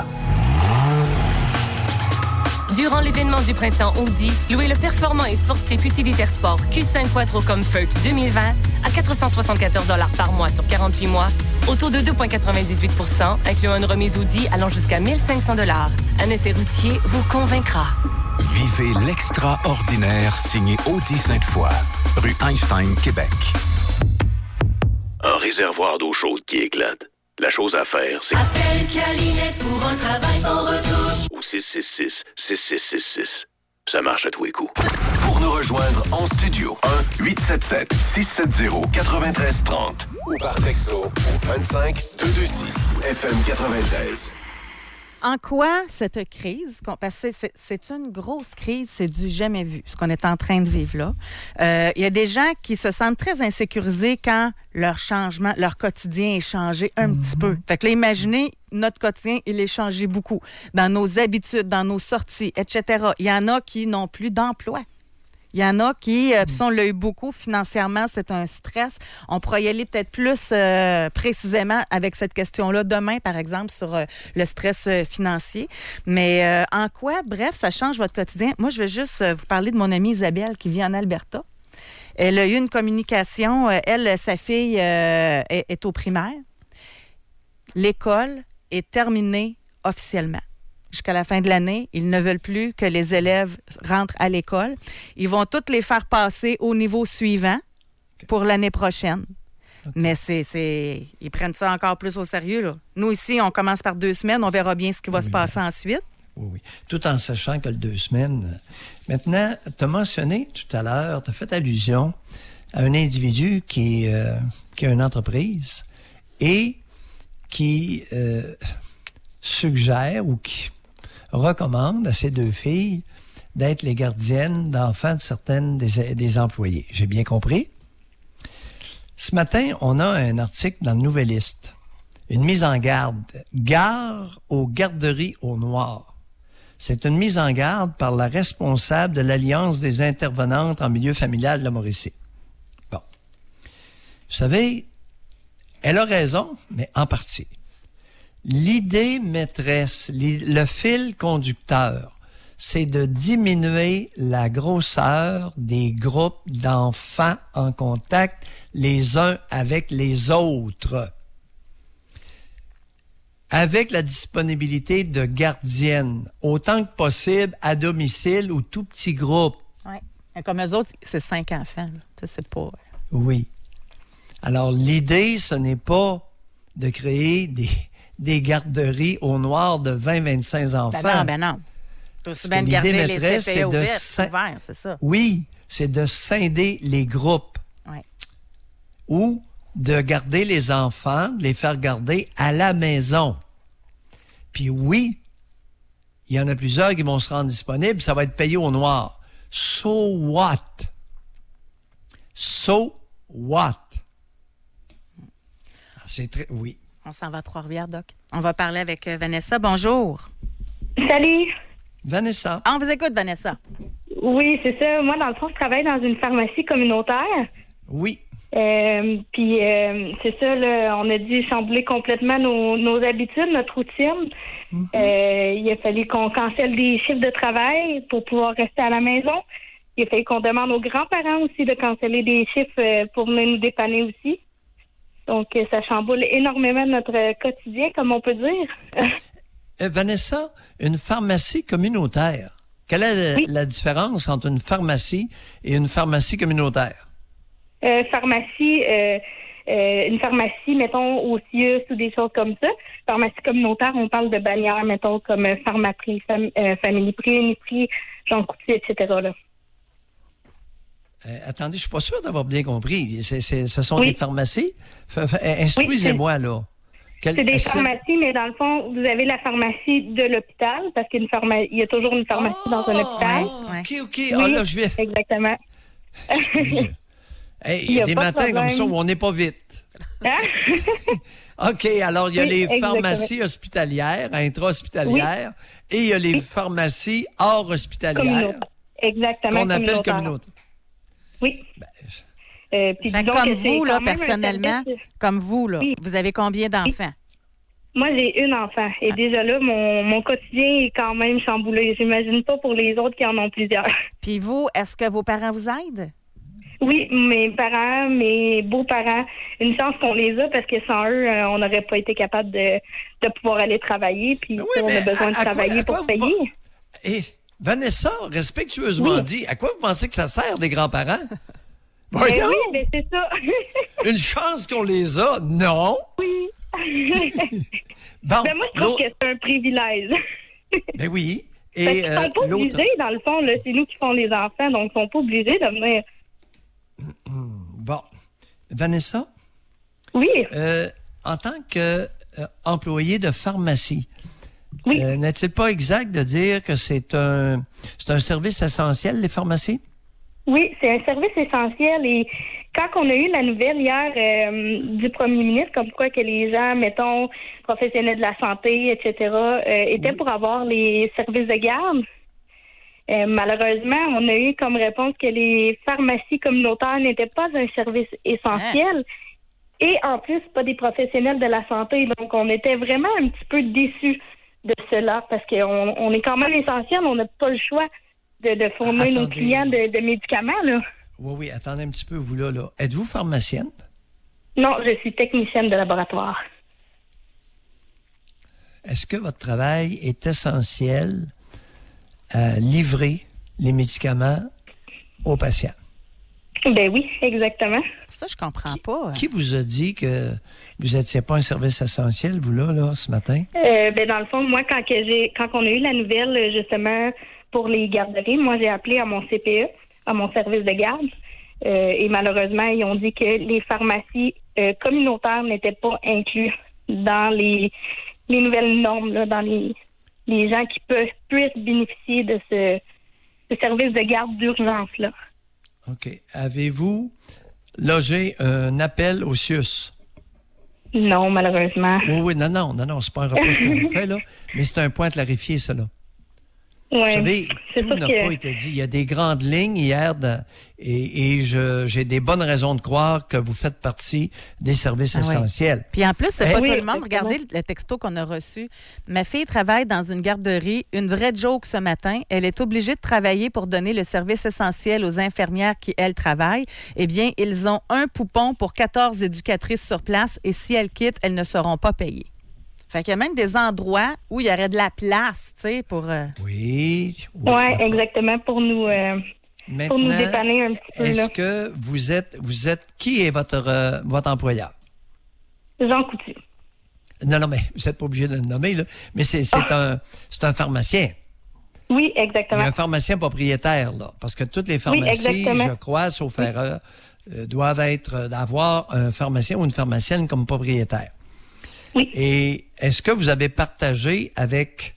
Durant l'événement du printemps Audi, louez le performant et sportif utilitaire sport Q5 Quattro Comfort 2020 à 474$ par mois sur 48 mois, au taux de 2,98%, incluant une remise Audi allant jusqu'à 1 500$. Un essai routier vous convaincra. Vivez l'extraordinaire signé Audi Sainte-Foy, rue Einstein, Québec. Un réservoir d'eau chaude qui éclate. La chose à faire, c'est... Appelle Calinette pour un travail sans retouche. Ou 666-6666. Ça marche à tous les coups. Pour nous rejoindre en studio, 1-877-670-9330. Ou par texto au 25-226 FM 93. En quoi cette crise, parce que c'est une grosse crise, c'est du jamais vu, ce qu'on est en train de vivre là. Il y a des gens qui se sentent très insécurisés quand leur changement, leur quotidien est changé un petit peu. Fait que là, imaginez, notre quotidien, il est changé beaucoup. Dans nos habitudes, dans nos sorties, etc. Il y en a qui n'ont plus d'emploi. Il y en a qui, puis on l'a eu beaucoup financièrement, c'est un stress. On pourrait y aller peut-être plus précisément avec cette question-là demain, par exemple, sur le stress financier. Mais en quoi, bref, ça change votre quotidien? Moi, je vais juste vous parler de mon amie Isabelle qui vit en Alberta. Elle a eu une communication. Elle, sa fille est au primaire. L'école est terminée officiellement. Jusqu'à la fin de l'année, ils ne veulent plus que les élèves rentrent à l'école. Ils vont toutes les faire passer au niveau suivant pour l'année prochaine. Mais ils prennent ça encore plus au sérieux, là. Nous, ici, on commence par 2 semaines. On verra bien ce qui va se passer ensuite. Oui. Tout en sachant que le 2 semaines... Maintenant, tu as mentionné tout à l'heure, tu as fait allusion à un individu qui a une entreprise et qui suggère ou qui recommande à ses 2 filles d'être les gardiennes d'enfants de certaines des employés. J'ai bien compris. Ce matin, on a un article dans le Nouvelliste. Une mise en garde. Gare aux garderies au noir. C'est une mise en garde par la responsable de l'Alliance des intervenantes en milieu familial de la Mauricie. Bon. Vous savez, elle a raison, mais en partie. L'idée maîtresse, le fil conducteur, c'est de diminuer la grosseur des groupes d'enfants en contact les uns avec les autres. Avec la disponibilité de gardiennes, autant que possible à domicile ou tout petit groupe. Oui. Comme eux autres, c'est 5 enfants. Là. Ça, c'est pas... Oui. Alors, l'idée, ce n'est pas de créer des garderies au noir de 20-25 enfants. Ben non. C'est aussi bien de garder les CPE ouverts, c'est ça. Oui, c'est de scinder les groupes. Oui. Ou de garder les enfants, de les faire garder à la maison. Puis oui, il y en a plusieurs qui vont se rendre disponibles, ça va être payé au noir. So what? So what? C'est très... Oui. On s'en va à Trois-Rivières, Doc. On va parler avec Vanessa. Bonjour. Salut. Vanessa. On vous écoute, Vanessa. Oui, c'est ça. Moi, dans le fond, je travaille dans une pharmacie communautaire. Oui. Puis, c'est ça, là, on a dû chambouler complètement nos habitudes, notre routine. Il a fallu qu'on cancelle des chiffres de travail pour pouvoir rester à la maison. Il a fallu qu'on demande aux grands-parents aussi de canceller des chiffres pour venir nous dépanner aussi. Donc, ça chamboule énormément notre quotidien, comme on peut dire. Vanessa, une pharmacie communautaire, quelle est la différence entre une pharmacie et une pharmacie communautaire? Une pharmacie, mettons, au CIUS ou des choses comme ça. Pharmacie communautaire, on parle de bannières, mettons, comme Pharmaprix, Familiprix, Uniprix, Jean Coutu, etc. Là. Attendez, je suis pas sûr d'avoir bien compris. Ce sont des pharmacies? Instruisez-moi, là. C'est des pharmacies, mais dans le fond, vous avez la pharmacie de l'hôpital, parce qu'il y a toujours une pharmacie dans un hôpital. OK. Oui, là, je vais... Exactement. Il y a des matins comme ça où on n'est pas vite. OK, alors il y a les pharmacies hospitalières, intra-hospitalières, et il y a les pharmacies hors hospitalières. Exactement. Qu'on appelle communautaires. Oui. Puis comme vous, là, personnellement, comme vous, là, vous avez combien d'enfants? Moi, j'ai une enfant. Et déjà là, mon quotidien est quand même chamboulé. J'imagine pas pour les autres qui en ont plusieurs. Puis vous, est-ce que vos parents vous aident? Oui, mes parents, mes beaux-parents, une chance qu'on les a parce que sans eux, on n'aurait pas été capable de pouvoir aller travailler. Puis on a besoin de travailler pour payer. Vanessa, respectueusement dit, à quoi vous pensez que ça sert des grands-parents? Oui, mais c'est ça. Une chance qu'on les a? Non. Oui. Bon, moi, je trouve que c'est un privilège. Ben oui. Ils ne sont pas obligés, dans le fond. Là, c'est nous qui font les enfants, donc ils ne sont pas obligés de venir. Bon. Vanessa? Oui. En tant qu'employé de pharmacie, n'est-il pas exact de dire que c'est un service essentiel, les pharmacies? Oui, c'est un service essentiel. Et quand on a eu la nouvelle hier du premier ministre, comme quoi que les gens, mettons, professionnels de la santé, etc., étaient pour avoir les services de garde, malheureusement, on a eu comme réponse que les pharmacies communautaires n'étaient pas un service essentiel. Et en plus, pas des professionnels de la santé. Donc, on était vraiment un petit peu déçus de cela parce qu'on est quand même essentiel. On n'a pas le choix de fournir nos clients de médicaments, là. Oui, attendez un petit peu, vous là. Êtes-vous pharmacienne? Non, je suis technicienne de laboratoire. Est-ce que votre travail est essentiel à livrer les médicaments aux patients? Ben oui, exactement. Ça, je comprends pas. Qui vous a dit que vous n'étiez pas un service essentiel, vous là, ce matin? Dans le fond, moi, quand on a eu la nouvelle, justement, pour les garderies, moi, j'ai appelé à mon CPE, à mon service de garde. Et malheureusement, ils ont dit que les pharmacies communautaires n'étaient pas inclus dans les nouvelles normes, là, dans les gens qui puissent bénéficier de ce service de garde d'urgence-là. OK. Avez-vous logé un appel au CIUS? Non, malheureusement. Oui, non, c'est pas un reproche que je vous fais, là, mais c'est un point à clarifier, ça, là. Vous savez, tout n'a pas été dit. Il y a des grandes lignes hier et j'ai des bonnes raisons de croire que vous faites partie des services essentiels. Puis en plus, c'est pas tout le monde. Regardez le texto qu'on a reçu. Ma fille travaille dans une garderie. Une vraie joke ce matin. Elle est obligée de travailler pour donner le service essentiel aux infirmières qui, elles, travaillent. Eh bien, ils ont un poupon pour 14 éducatrices sur place et si elles quittent, elles ne seront pas payées. Fait qu'il y a même des endroits où il y aurait de la place, tu sais, pour... Oui, exactement, pour nous dépanner un petit peu. Est-ce que vous êtes... Qui est votre employeur? Jean Coutu. Non, mais vous n'êtes pas obligé de le nommer, là. Mais c'est un pharmacien. Oui, exactement. Il y a un pharmacien propriétaire, là. Parce que toutes les pharmacies, je crois, sauf erreur, doivent avoir un pharmacien ou une pharmacienne comme propriétaire. Oui. Et est-ce que vous avez partagé avec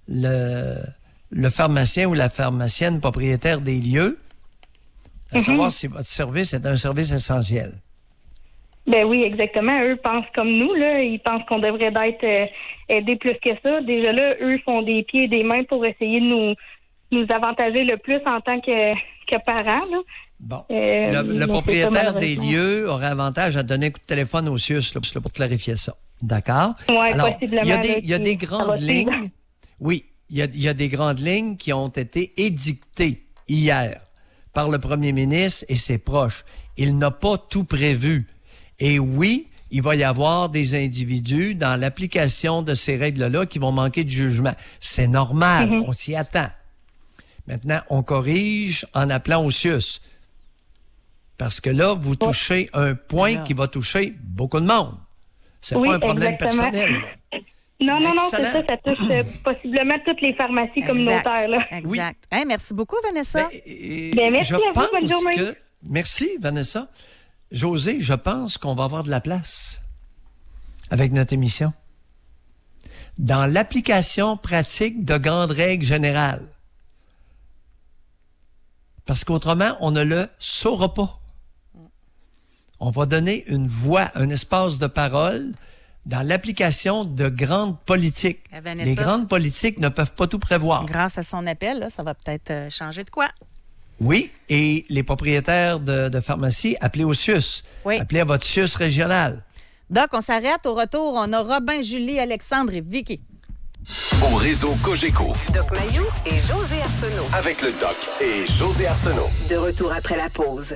le pharmacien ou la pharmacienne propriétaire des lieux à savoir si votre service est un service essentiel? Ben oui, exactement. Eux pensent comme nous, là. Ils pensent qu'on devrait être aidés plus que ça. Déjà là, eux font des pieds et des mains pour essayer de nous avantager le plus en tant que parents, là. Bon. Le propriétaire des lieux aurait avantage à donner un coup de téléphone au CIUS là, pour clarifier ça. D'accord? Oui, alors, possiblement. Il y a des grandes lignes. Oui, il y a des grandes lignes qui ont été édictées hier par le premier ministre et ses proches. Il n'a pas tout prévu. Et oui, il va y avoir des individus dans l'application de ces règles-là qui vont manquer de jugement. C'est normal, on s'y attend. Maintenant, on corrige en appelant au CIUS. Parce que là, vous touchez un point qui va toucher beaucoup de monde. C'est pas un problème personnel. Non, c'est ça. Ça touche possiblement toutes les pharmacies communautaires. Là. Exact. Oui. Hey, merci beaucoup, Vanessa. Merci à vous. Bonne journée. Merci, Vanessa. José, je pense qu'on va avoir de la place avec notre émission. Dans l'application pratique de grandes règles générales. Parce qu'autrement, on ne le saura pas. On va donner une voix, un espace de parole dans l'application de grandes politiques. Vanessa, les grandes politiques ne peuvent pas tout prévoir. Grâce à son appel, là, ça va peut-être changer de quoi? Oui, et les propriétaires de pharmacie, appelez au CIUS. Oui. Appelez à votre CIUS régional. Doc, on s'arrête. Au retour, on a Robin, Julie, Alexandre et Vicky. Au réseau Cogeco. Doc Mayou et José Arsenault. Avec le Doc et José Arsenault. De retour après la pause.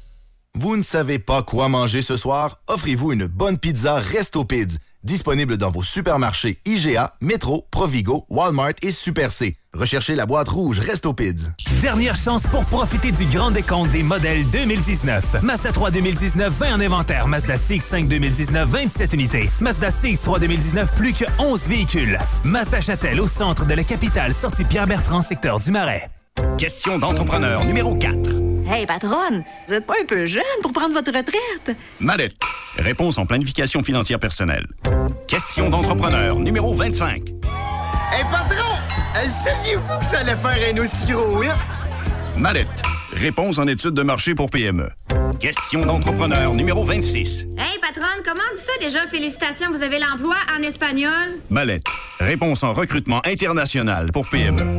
Vous ne savez pas quoi manger ce soir? Offrez-vous une bonne pizza Resto Pids. Disponible dans vos supermarchés IGA, Métro, Provigo, Walmart et Super C. Recherchez la boîte rouge Resto Pids. Dernière chance pour profiter du grand décompte des modèles 2019. Mazda 3 2019, 20 en inventaire. Mazda CX-5 2019, 27 unités. Mazda CX-3 2019, plus que 11 véhicules. Mazda Châtel, au centre de la capitale, sortie Pierre-Bertrand, secteur du Marais. Question d'entrepreneur numéro 4. Hey, patronne, vous êtes pas un peu jeune pour prendre votre retraite? Mallette. Réponse en planification financière personnelle. Question d'entrepreneur numéro 25. Hey, patron! Saviez-vous que ça allait faire un aussi gros hit? Mallette. Réponse en études de marché pour PME. Question d'entrepreneur numéro 26. Hey, patronne, comment on dit ça déjà? Félicitations, vous avez l'emploi en espagnol? Mallette. Réponse en recrutement international pour PME.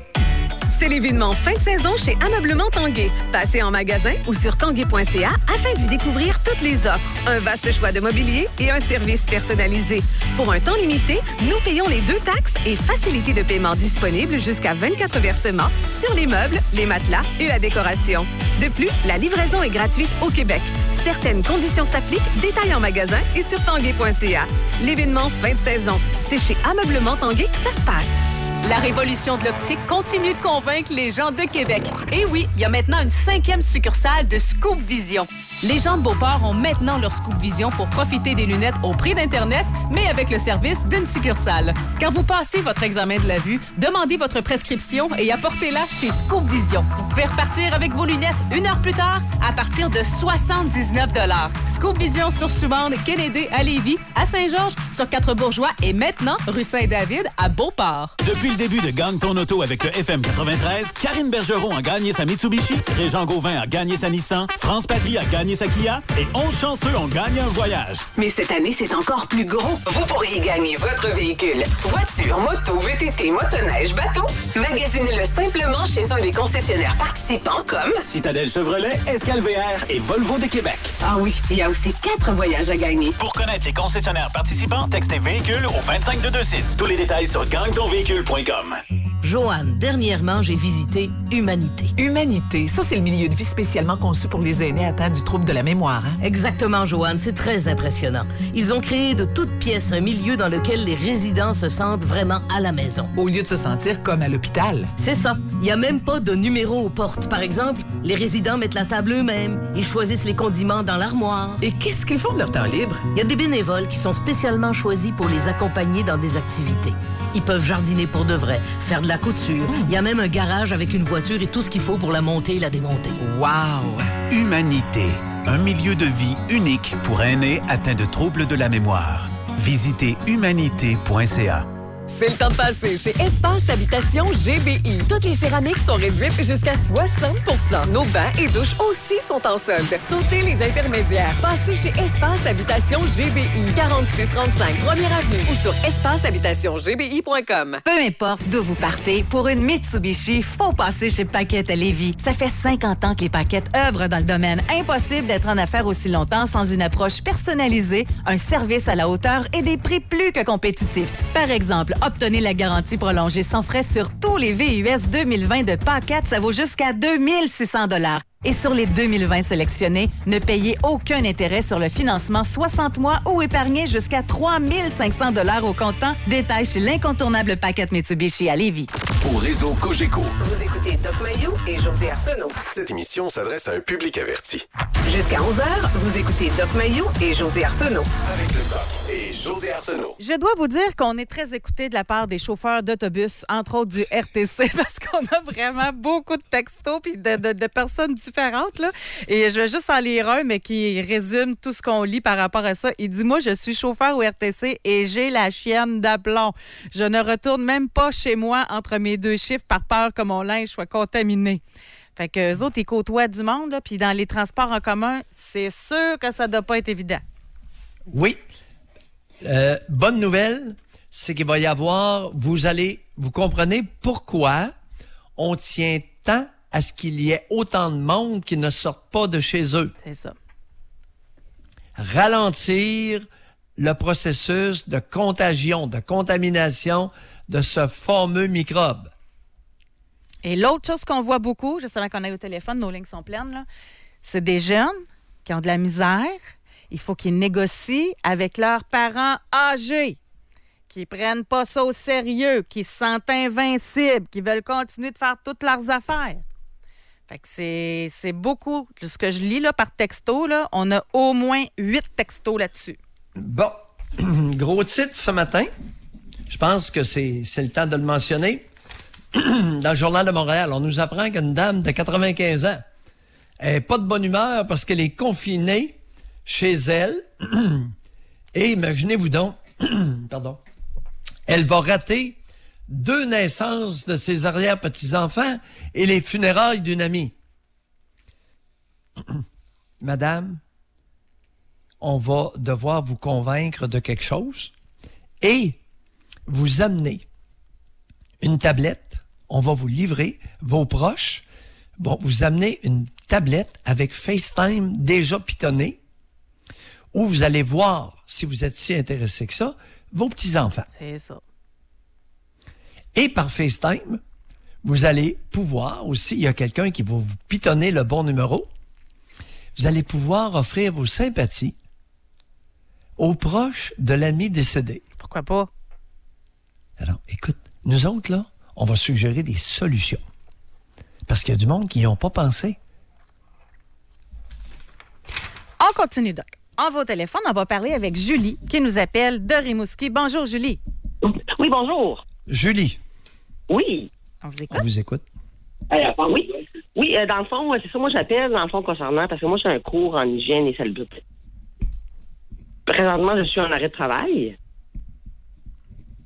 C'est l'événement fin de saison chez Ameublement Tanguay. Passez en magasin ou sur tanguay.ca afin d'y découvrir toutes les offres, un vaste choix de mobilier et un service personnalisé. Pour un temps limité, nous payons les 2 taxes et facilités de paiement disponibles jusqu'à 24 versements sur les meubles, les matelas et la décoration. De plus, la livraison est gratuite au Québec. Certaines conditions s'appliquent, détails en magasin et sur tanguay.ca. L'événement fin de saison, c'est chez Ameublement Tanguay que ça se passe. La révolution de l'optique continue de convaincre les gens de Québec. Et oui, il y a maintenant une 5e succursale de Scoop Vision. Les gens de Beauport ont maintenant leur Scoop Vision pour profiter des lunettes au prix d'Internet, mais avec le service d'une succursale. Quand vous passez votre examen de la vue, demandez votre prescription et apportez-la chez Scoop Vision. Vous pouvez repartir avec vos lunettes 1 heure plus tard à partir de 79 $. Scoop Vision sur Subande, Kennedy à Lévis, à Saint-Georges, sur 4 Bourgeois et maintenant rue Saint-David à Beauport. Depuis le le début de Gagne ton auto avec le FM 93, Karine Bergeron a gagné sa Mitsubishi, Régent Gauvin a gagné sa Nissan, France Patrie a gagné sa Kia et 11 chanceux ont gagné un voyage. Mais cette année, c'est encore plus gros. Vous pourriez gagner votre véhicule. Voiture, moto, VTT, motoneige, bateau. Magasinez-le simplement chez un des concessionnaires participants comme Citadelle Chevrolet, Escal VR et Volvo de Québec. Ah oui, il y a aussi 4 voyages à gagner. Pour connaître les concessionnaires participants, textez véhicule au 25226. Tous les détails sur gagnetonvéhicule.com. Joanne, dernièrement, j'ai visité Humanité. Humanité, ça, c'est le milieu de vie spécialement conçu pour les aînés atteints du trouble de la mémoire. Hein? Exactement, Joanne, c'est très impressionnant. Ils ont créé de toutes pièces un milieu dans lequel les résidents se sentent vraiment à la maison. Au lieu de se sentir comme à l'hôpital. C'est ça. Il n'y a même pas de numéro aux portes. Par exemple, les résidents mettent la table eux-mêmes. Ils choisissent les condiments dans l'armoire. Et qu'est-ce qu'ils font de leur temps libre? Il y a des bénévoles qui sont spécialement choisis pour les accompagner dans des activités. Ils peuvent jardiner pour de vrai, faire de la couture. Il y a même un garage avec une voiture et tout ce qu'il faut pour la monter et la démonter. Wow! Humanité, un milieu de vie unique pour aînés atteints de troubles de la mémoire. Visitez humanité.ca. C'est le temps de passer chez Espace Habitation GBI. Toutes les céramiques sont réduites jusqu'à 60%. Nos bains et douches aussi sont en solde. Sautez les intermédiaires. Passez chez Espace Habitation GBI. 4635 Première Avenue ou sur espacehabitationgbi.com. Peu importe d'où vous partez, pour une Mitsubishi, faut passer chez Paquette à Lévis. Ça fait 50 ans que les Paquettes œuvrent dans le domaine. Impossible d'être en affaires aussi longtemps sans une approche personnalisée, un service à la hauteur et des prix plus que compétitifs. Par exemple, obtenez la garantie prolongée sans frais sur tous les VUS 2020 de Paquette. Ça vaut jusqu'à 2600 $. Et sur les 2020 sélectionnés, ne payez aucun intérêt sur le financement 60 mois ou épargnez jusqu'à 3500 $ au comptant. Détail chez l'incontournable Paquette Mitsubishi à Lévis. Au réseau Cogeco. Vous écoutez Doc Mayou et José Arsenault. Cette émission s'adresse à un public averti. Jusqu'à 11h, vous écoutez Doc Mayou et José Arsenault. Avec le Doc et José Arsenault. Je dois vous dire qu'on est très écoutés de la part des chauffeurs d'autobus, entre autres du RTC, parce qu'on a vraiment beaucoup de textos puis de personnes différentes. Là. Et je vais juste en lire un, mais qui résume tout ce qu'on lit par rapport à ça. Il dit, moi, je suis chauffeur au RTC et j'ai la chienne d'aplomb. Je ne retourne même pas chez moi entre mes 2 chiffres par peur que mon linge soit contaminé. Fait qu'eux autres, ils côtoient du monde, là, puis dans les transports en commun, c'est sûr que ça ne doit pas être évident. Oui. Bonne nouvelle, c'est qu'il va y avoir, vous comprenez pourquoi on tient tant à ce qu'il y ait autant de monde qui ne sortent pas de chez eux. C'est ça. Ralentir le processus de contagion, de contamination de ce fameux microbe. Et l'autre chose qu'on voit beaucoup, je savais qu'on a eu au téléphone, nos lignes sont pleines, là, c'est des jeunes qui ont de la misère. Il faut qu'ils négocient avec leurs parents âgés, qui prennent pas ça au sérieux, qui se sentent invincibles, qui veulent continuer de faire toutes leurs affaires. Fait que c'est beaucoup. Ce que je lis là, par texto, là, on a au moins 8 textos là-dessus. Bon, gros titre ce matin. Je pense que c'est le temps de le mentionner. Dans le Journal de Montréal, on nous apprend qu'une dame de 95 ans n'est pas de bonne humeur parce qu'elle est confinée chez elle. Et imaginez-vous donc, pardon, elle va rater 2 naissances de ses arrière-petits-enfants et les funérailles d'une amie. Madame, on va devoir vous convaincre de quelque chose et vous amener une tablette. On va vous livrer vos proches. Bon, vous amener une tablette avec FaceTime déjà pitonné où vous allez voir, si vous êtes si intéressé que ça, vos petits-enfants. C'est ça. Et par FaceTime, vous allez pouvoir aussi, il y a quelqu'un qui va vous pitonner le bon numéro, vous allez pouvoir offrir vos sympathies aux proches de l'ami décédé. Pourquoi pas? Alors, écoute, nous autres, là, on va suggérer des solutions. Parce qu'il y a du monde qui n'y ont pas pensé. On continue, Doc. On va au téléphone, on va parler avec Julie, qui nous appelle de Rimouski. Bonjour, Julie. Oui, bonjour. Julie. Oui. On vous écoute? On vous écoute. Oui. Oui, dans le fond, c'est ça, moi j'appelle, dans le fond, concernant, parce que moi, j'ai un cours en hygiène et salubrité. Présentement, je suis en arrêt de travail.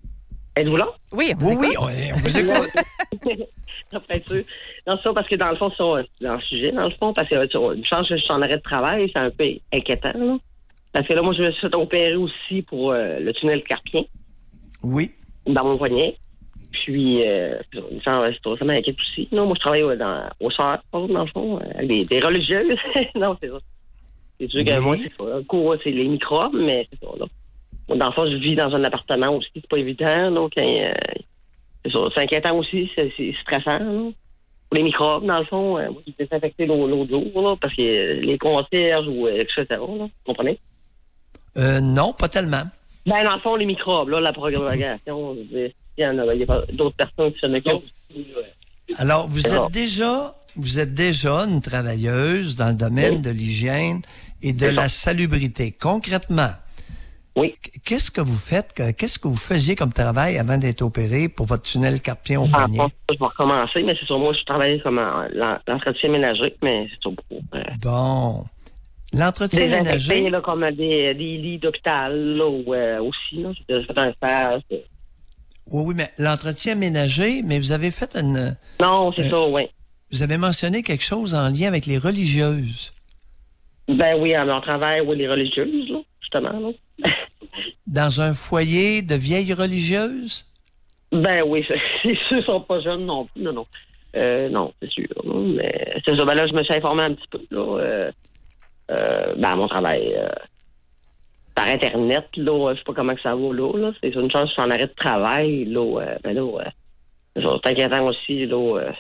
Êtes-vous là? Oui, on vous écoute. Après ça. Non, c'est ça, parce que dans le fond, c'est dans le sujet, dans le fond, parce que une chance que je suis en arrêt de travail, c'est un peu inquiétant, là. Parce que là, moi, je me suis fait opérer aussi pour le tunnel carpien. Oui. Dans mon poignet. Puis, ça m'inquiète aussi. Non, moi, je travaille au soir, dans le fond, avec des religieuses. Non, c'est ça. C'est sûr que moi, c'est ça. Le cours, c'est les microbes, mais c'est ça, là. Moi, dans le fond, je vis dans un appartement aussi, c'est pas évident. Donc, c'est ça. C'est inquiétant aussi, c'est stressant, là. Pour les microbes, dans le fond, moi, j'ai désinfecté l'autre jour, là, parce que les concierges ou etc., là, vous comprenez? Non, pas tellement. Ben, dans le fond, les microbes, là, la propagation, il y a pas d'autres personnes qui s'en occupent. Alors, vous êtes déjà une travailleuse dans le domaine de l'hygiène et de la salubrité. Concrètement, qu'est-ce que vous faites, qu'est-ce que vous faisiez comme travail avant d'être opéré pour votre tunnel carpien au poignet? Je vais recommencer, mais c'est sur moi, je travaillais comme l'entretien ménager, mais c'est sur beaucoup. Bon. L'entretien ménager... Là, comme des lits d'hôpital, là, aussi, là. J'ai fait un stage. Oui, mais l'entretien ménager, mais vous avez fait une... Non, c'est ça, oui. Vous avez mentionné quelque chose en lien avec les religieuses. Ben oui, à mon travail, oui, les religieuses, là, justement, là. Dans un foyer de vieilles religieuses? Ben oui, c'est sûr, ils sont pas jeunes non plus, non. Non, c'est sûr. Mais c'est ça, ben là, je me suis informé un petit peu, là, à mon travail par Internet, là, je sais pas comment que ça va, là. C'est une chance que je suis en arrêt de travail, là. C'est inquiétant aussi, là,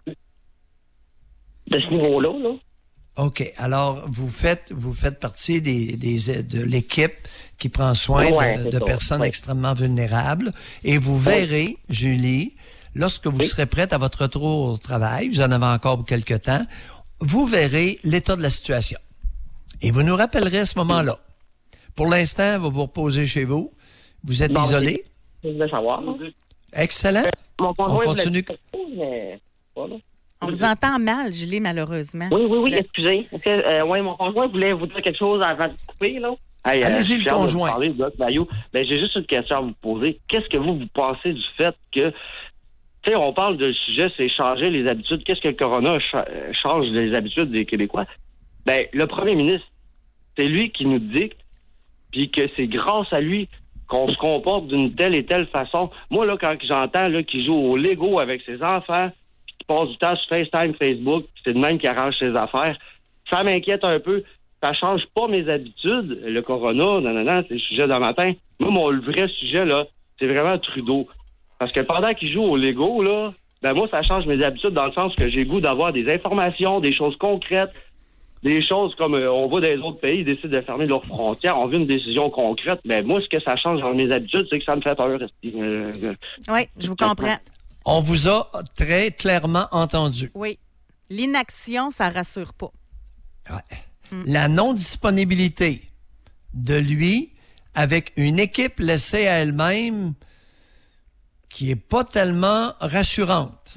de ce niveau-là, là. OK. Alors, vous faites partie de l'équipe qui prend soin de personnes extrêmement vulnérables. Et vous verrez, Julie, lorsque vous serez prête à votre retour au travail, vous en avez encore pour quelque temps, vous verrez l'état de la situation. Et vous nous rappellerez à ce moment-là. Pour l'instant, vous vous reposez chez vous. Vous êtes isolé. Je veux savoir. Excellent. Mon conjoint on continue. On vous entend mal, Julie, malheureusement. Oui, excusez. Mon conjoint voulait vous dire quelque chose avant de couper, là. Hey, allez-y, le conjoint. Parler, Doc Maillot. Ben, j'ai juste une question à vous poser. Qu'est-ce que vous pensez du fait que, tu sais, on parle de sujet, c'est changer les habitudes. Qu'est-ce que le corona change les habitudes des Québécois? Ben, le premier ministre, c'est lui qui nous dicte, puis que c'est grâce à lui qu'on se comporte d'une telle et telle façon. Moi, là, quand j'entends là, qu'il joue au Lego avec ses enfants, puis qu'il passe du temps sur FaceTime, Facebook, puis c'est de même qu'il arrange ses affaires, ça m'inquiète un peu. Ça change pas mes habitudes. Le corona, c'est le sujet d'un matin. Moi, le vrai sujet, là, c'est vraiment Trudeau. Parce que pendant qu'il joue au Lego, là, ben moi, ça change mes habitudes dans le sens que j'ai le goût d'avoir des informations, des choses concrètes, des choses comme on voit dans les autres pays, ils décident de fermer leurs frontières, on veut une décision concrète. Mais moi, ce que ça change dans mes habitudes, c'est que ça me fait peur. Oui, je vous comprends. On vous a très clairement entendu. Oui. L'inaction, ça rassure pas. Ouais. La non-disponibilité de lui avec une équipe laissée à elle-même qui est pas tellement rassurante.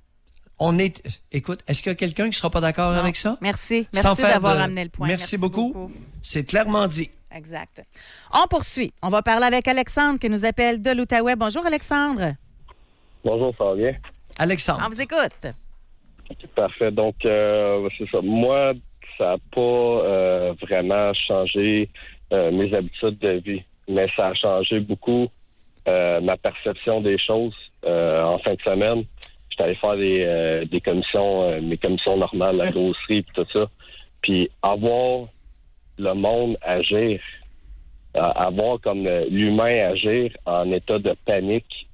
Écoute, est-ce qu'il y a quelqu'un qui ne sera pas d'accord avec ça? Merci. Merci d'avoir amené le point. Merci beaucoup. C'est clairement dit. Exact. On poursuit. On va parler avec Alexandre qui nous appelle de l'Outaouais. Bonjour, Alexandre. Bonjour, ça va bien? Alexandre. On vous écoute. Parfait. Donc, c'est ça. Moi, ça n'a pas vraiment changé mes habitudes de vie, mais ça a changé beaucoup ma perception des choses. En fin de semaine, j'étais allé faire des commissions, mes commissions normales, la grosserie et tout ça. Puis avoir le monde agir, avoir comme l'humain agir en état de panique,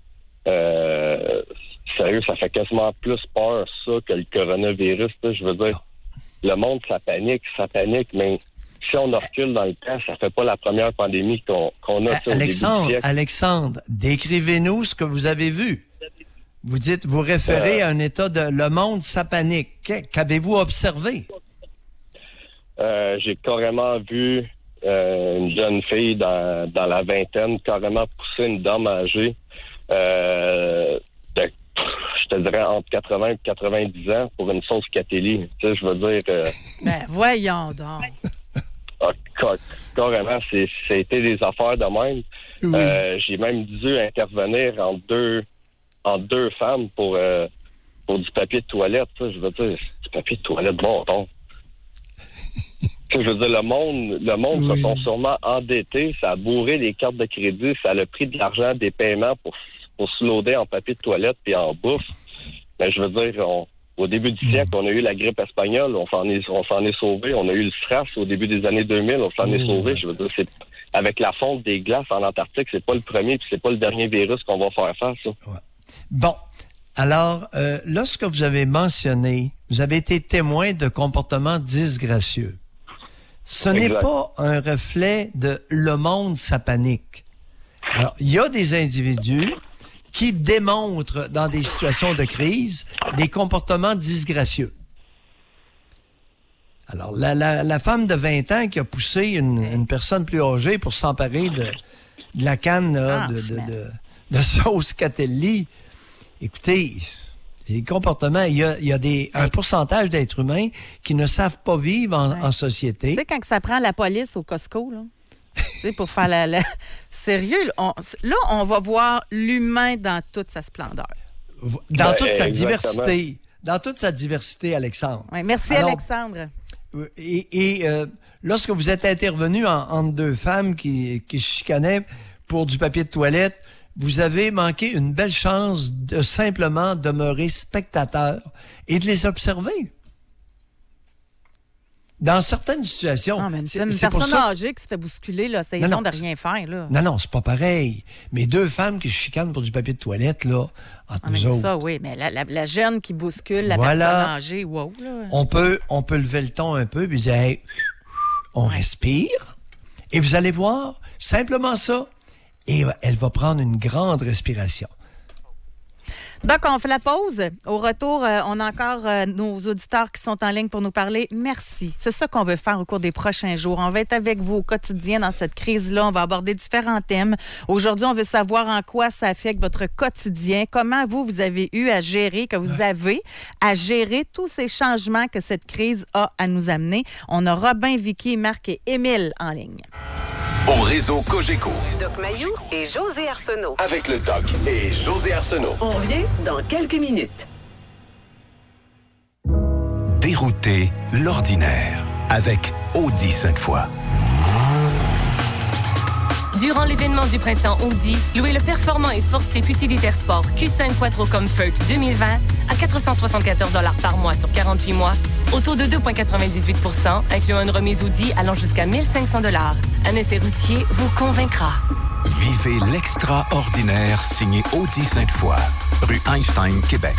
sérieux, ça fait quasiment plus peur, ça, que le coronavirus. Là, je veux dire, le monde, ça panique, mais si on recule dans le temps, ça fait pas la première pandémie qu'on a. Alexandre, décrivez-nous ce que vous avez vu. Vous dites, vous référez à un état de le monde, ça panique. Qu'avez-vous observé? J'ai carrément vu une jeune fille dans la vingtaine carrément pousser une dame âgée je te dirais entre 80 et 90 ans pour une sauce Catelli. Tu sais, je veux dire... Ben, voyons donc. carrément, ça a été des affaires de même. Oui. J'ai même dû intervenir entre deux femmes pour du papier de toilette. Ça, je veux dire, du papier de toilette bon ton. Je veux dire, le monde se sont sûrement endettés, ça a bourré les cartes de crédit, ça a pris de l'argent des paiements pour se loader en papier de toilette puis en bouffe. Mais je veux dire, au début du siècle, on a eu la grippe espagnole, on s'en est sauvé. On a eu le SRAS au début des années 2000, on s'en est sauvé. Je veux dire, avec la fonte des glaces en Antarctique, c'est pas le premier puis c'est pas le dernier virus qu'on va faire face. Ça. Ouais. Bon. Alors, lorsque vous avez mentionné, vous avez été témoin de comportements disgracieux. Ce n'est pas un reflet de le monde, ça panique. Alors, il y a des individus qui démontrent dans des situations de crise des comportements disgracieux. Alors, la femme de 20 ans qui a poussé une personne plus âgée pour s'emparer de la canne là, de sauce Catelli, écoutez, les comportements, il y a un pourcentage d'êtres humains qui ne savent pas vivre en société. Tu sais, quand ça prend la police au Costco, là, tu sais, pour faire Sérieux, on va voir l'humain dans toute sa splendeur. Dans toute sa diversité. Dans toute sa diversité, Alexandre. Oui, merci, alors, Alexandre. Et lorsque vous êtes intervenu entre deux femmes qui se chicanaient pour du papier de toilette, vous avez manqué une belle chance de simplement demeurer spectateur et de les observer. Dans certaines situations... Non, mais c'est une personne âgée qui se fait bousculer, là, c'est long de rien faire. Là. Non, c'est pas pareil. Mais deux femmes qui se chicanent pour du papier de toilette, là, entre nous autres... Ça, oui, mais la jeune qui bouscule la personne âgée, wow, là. On peut lever le ton un peu, puis dire, hey, on respire, et vous allez voir, simplement ça, et elle va prendre une grande respiration. Donc, on fait la pause. Au retour, on a encore nos auditeurs qui sont en ligne pour nous parler. Merci. C'est ça qu'on veut faire au cours des prochains jours. On va être avec vous au quotidien dans cette crise-là. On va aborder différents thèmes. Aujourd'hui, on veut savoir en quoi ça affecte votre quotidien. Comment vous avez eu à gérer, que vous avez à gérer tous ces changements que cette crise a à nous amener. On a Robin, Vicky, Marc et Émile en ligne. Au réseau Cogeco. Doc Mayou et José Arsenault. Avec le Doc et José Arsenault. On revient dans quelques minutes. Dérouter l'ordinaire avec Audi Sainte-Foy. Durant l'événement du printemps Audi, louez le performant et sportif utilitaire sport Q5 Quattro Comfort 2020 à 474 $ par mois sur 48 mois, au taux de 2,98 %, incluant une remise Audi allant jusqu'à 1 500 $. Un essai routier vous convaincra. Vivez l'extraordinaire signé Audi Sainte-Foy, rue Einstein, Québec.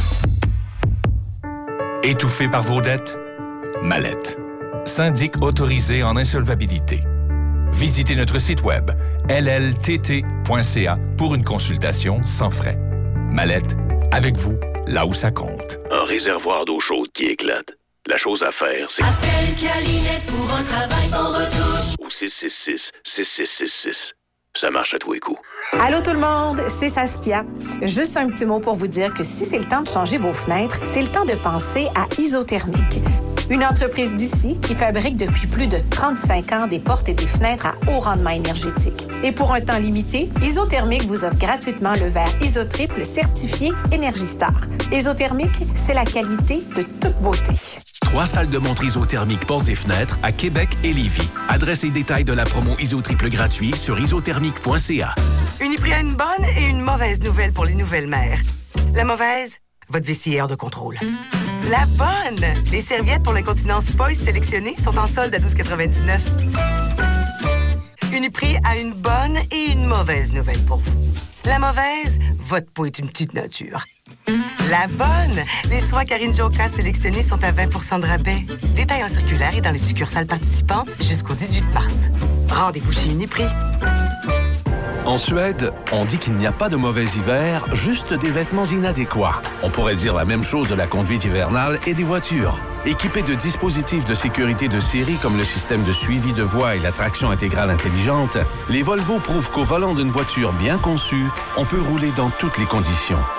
Étouffé par vos dettes? Mallette. Syndic autorisé en insolvabilité. Visitez notre site web lltt.ca pour une consultation sans frais. Mallette, avec vous, là où ça compte. Un réservoir d'eau chaude qui éclate. La chose à faire, c'est... Appelle Calinette pour un travail sans retouche. Ou 666-6666. Ça marche à tous les coups. Allô tout le monde, c'est Saskia. Juste un petit mot pour vous dire que si c'est le temps de changer vos fenêtres, c'est le temps de penser à Isothermique. Une entreprise d'ici qui fabrique depuis plus de 35 ans des portes et des fenêtres à haut rendement énergétique. Et pour un temps limité, Isothermique vous offre gratuitement le verre Isotriple certifié Énergie Star. Isothermique, c'est la qualité de toute beauté. 3 salles de montre isothermique portes et fenêtres à Québec et Lévis. Adresse et détails de la promo Isotriple gratuit sur isothermique.ca. Uniprix a une bonne et une mauvaise nouvelle pour les nouvelles mères. La mauvaise, votre vessie est hors de contrôle. La bonne, les serviettes pour l'incontinence Poise sélectionnées sont en solde à 12,99. Uniprix a une bonne et une mauvaise nouvelle pour vous. La mauvaise, votre peau est une petite nature. La bonne, les soins Karine Joka sélectionnés sont à 20 % de rabais. Détails en circulaire et dans les succursales participantes jusqu'au 18 mars. Rendez-vous chez Uniprix. En Suède, on dit qu'il n'y a pas de mauvais hiver, juste des vêtements inadéquats. On pourrait dire la même chose de la conduite hivernale et des voitures. Équipés de dispositifs de sécurité de série comme le système de suivi de voie et la traction intégrale intelligente, les Volvo prouvent qu'au volant d'une voiture bien conçue, on peut rouler dans toutes les conditions.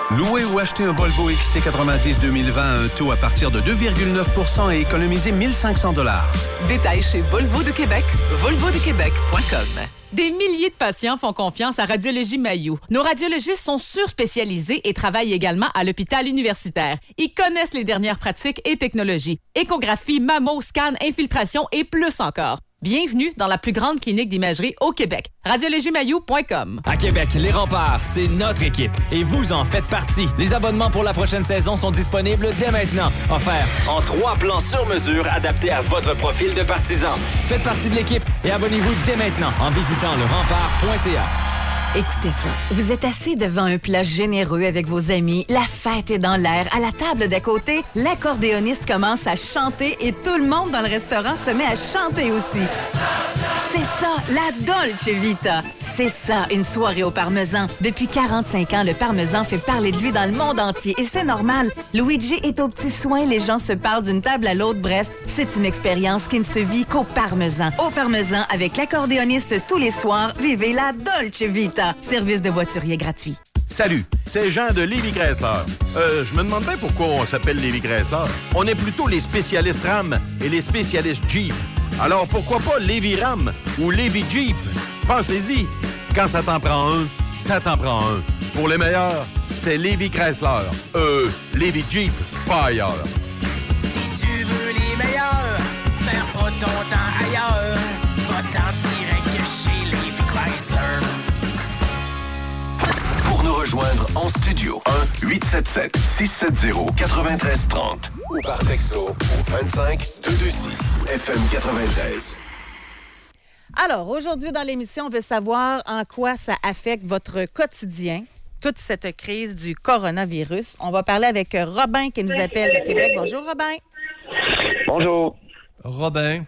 Louer ou acheter un Volvo XC90 2020 à un taux à partir de 2,9 % et économiser 1 500 $. Détails chez Volvo de Québec, volvodequebec.com. Des milliers de patients font confiance à Radiologie Mailloux. Nos radiologistes sont surspécialisés et travaillent également à l'hôpital universitaire. Ils connaissent les dernières pratiques et technologies. Échographie, mammo, scan, infiltration et plus encore. Bienvenue dans la plus grande clinique d'imagerie au Québec. radiologiemailloux.com. À Québec, les remparts, c'est notre équipe. Et vous en faites partie. Les abonnements pour la prochaine saison sont disponibles dès maintenant. Offerts en 3 plans sur mesure adaptés à votre profil de partisan. Faites partie de l'équipe et abonnez-vous dès maintenant en visitant lerempart.ca. Écoutez ça. Vous êtes assis devant un plat généreux avec vos amis. La fête est dans l'air. À la table d'à côté, l'accordéoniste commence à chanter et tout le monde dans le restaurant se met à chanter aussi. C'est ça, la Dolce Vita. C'est ça, une soirée au parmesan. Depuis 45 ans, le parmesan fait parler de lui dans le monde entier. Et c'est normal. Luigi est aux petits soins, les gens se parlent d'une table à l'autre. Bref, c'est une expérience qui ne se vit qu'au parmesan. Au parmesan, avec l'accordéoniste tous les soirs, vivez la Dolce Vita. Service de voiturier gratuit. Salut, c'est Jean de Lévis Chrysler. Je me demande bien pourquoi on s'appelle Lévis Chrysler. On est plutôt les spécialistes RAM et les spécialistes Jeep. Alors pourquoi pas Lévis RAM ou Lévis Jeep? Pensez-y, quand ça t'en prend un, ça t'en prend un. Pour les meilleurs, c'est Lévis Chrysler. Lévis Jeep, pas ailleurs. Si tu veux les meilleurs, perds pas ton temps ailleurs. Va-t'en direct chez Lévis Chrysler. Pour nous rejoindre en studio, 1-877-670-9330 ou par texto au 25-226 FM 93. Alors, aujourd'hui, dans l'émission, on veut savoir en quoi ça affecte votre quotidien, toute cette crise du coronavirus. On va parler avec Robin qui nous appelle de Québec. Bonjour, Robin. Bonjour. Robin.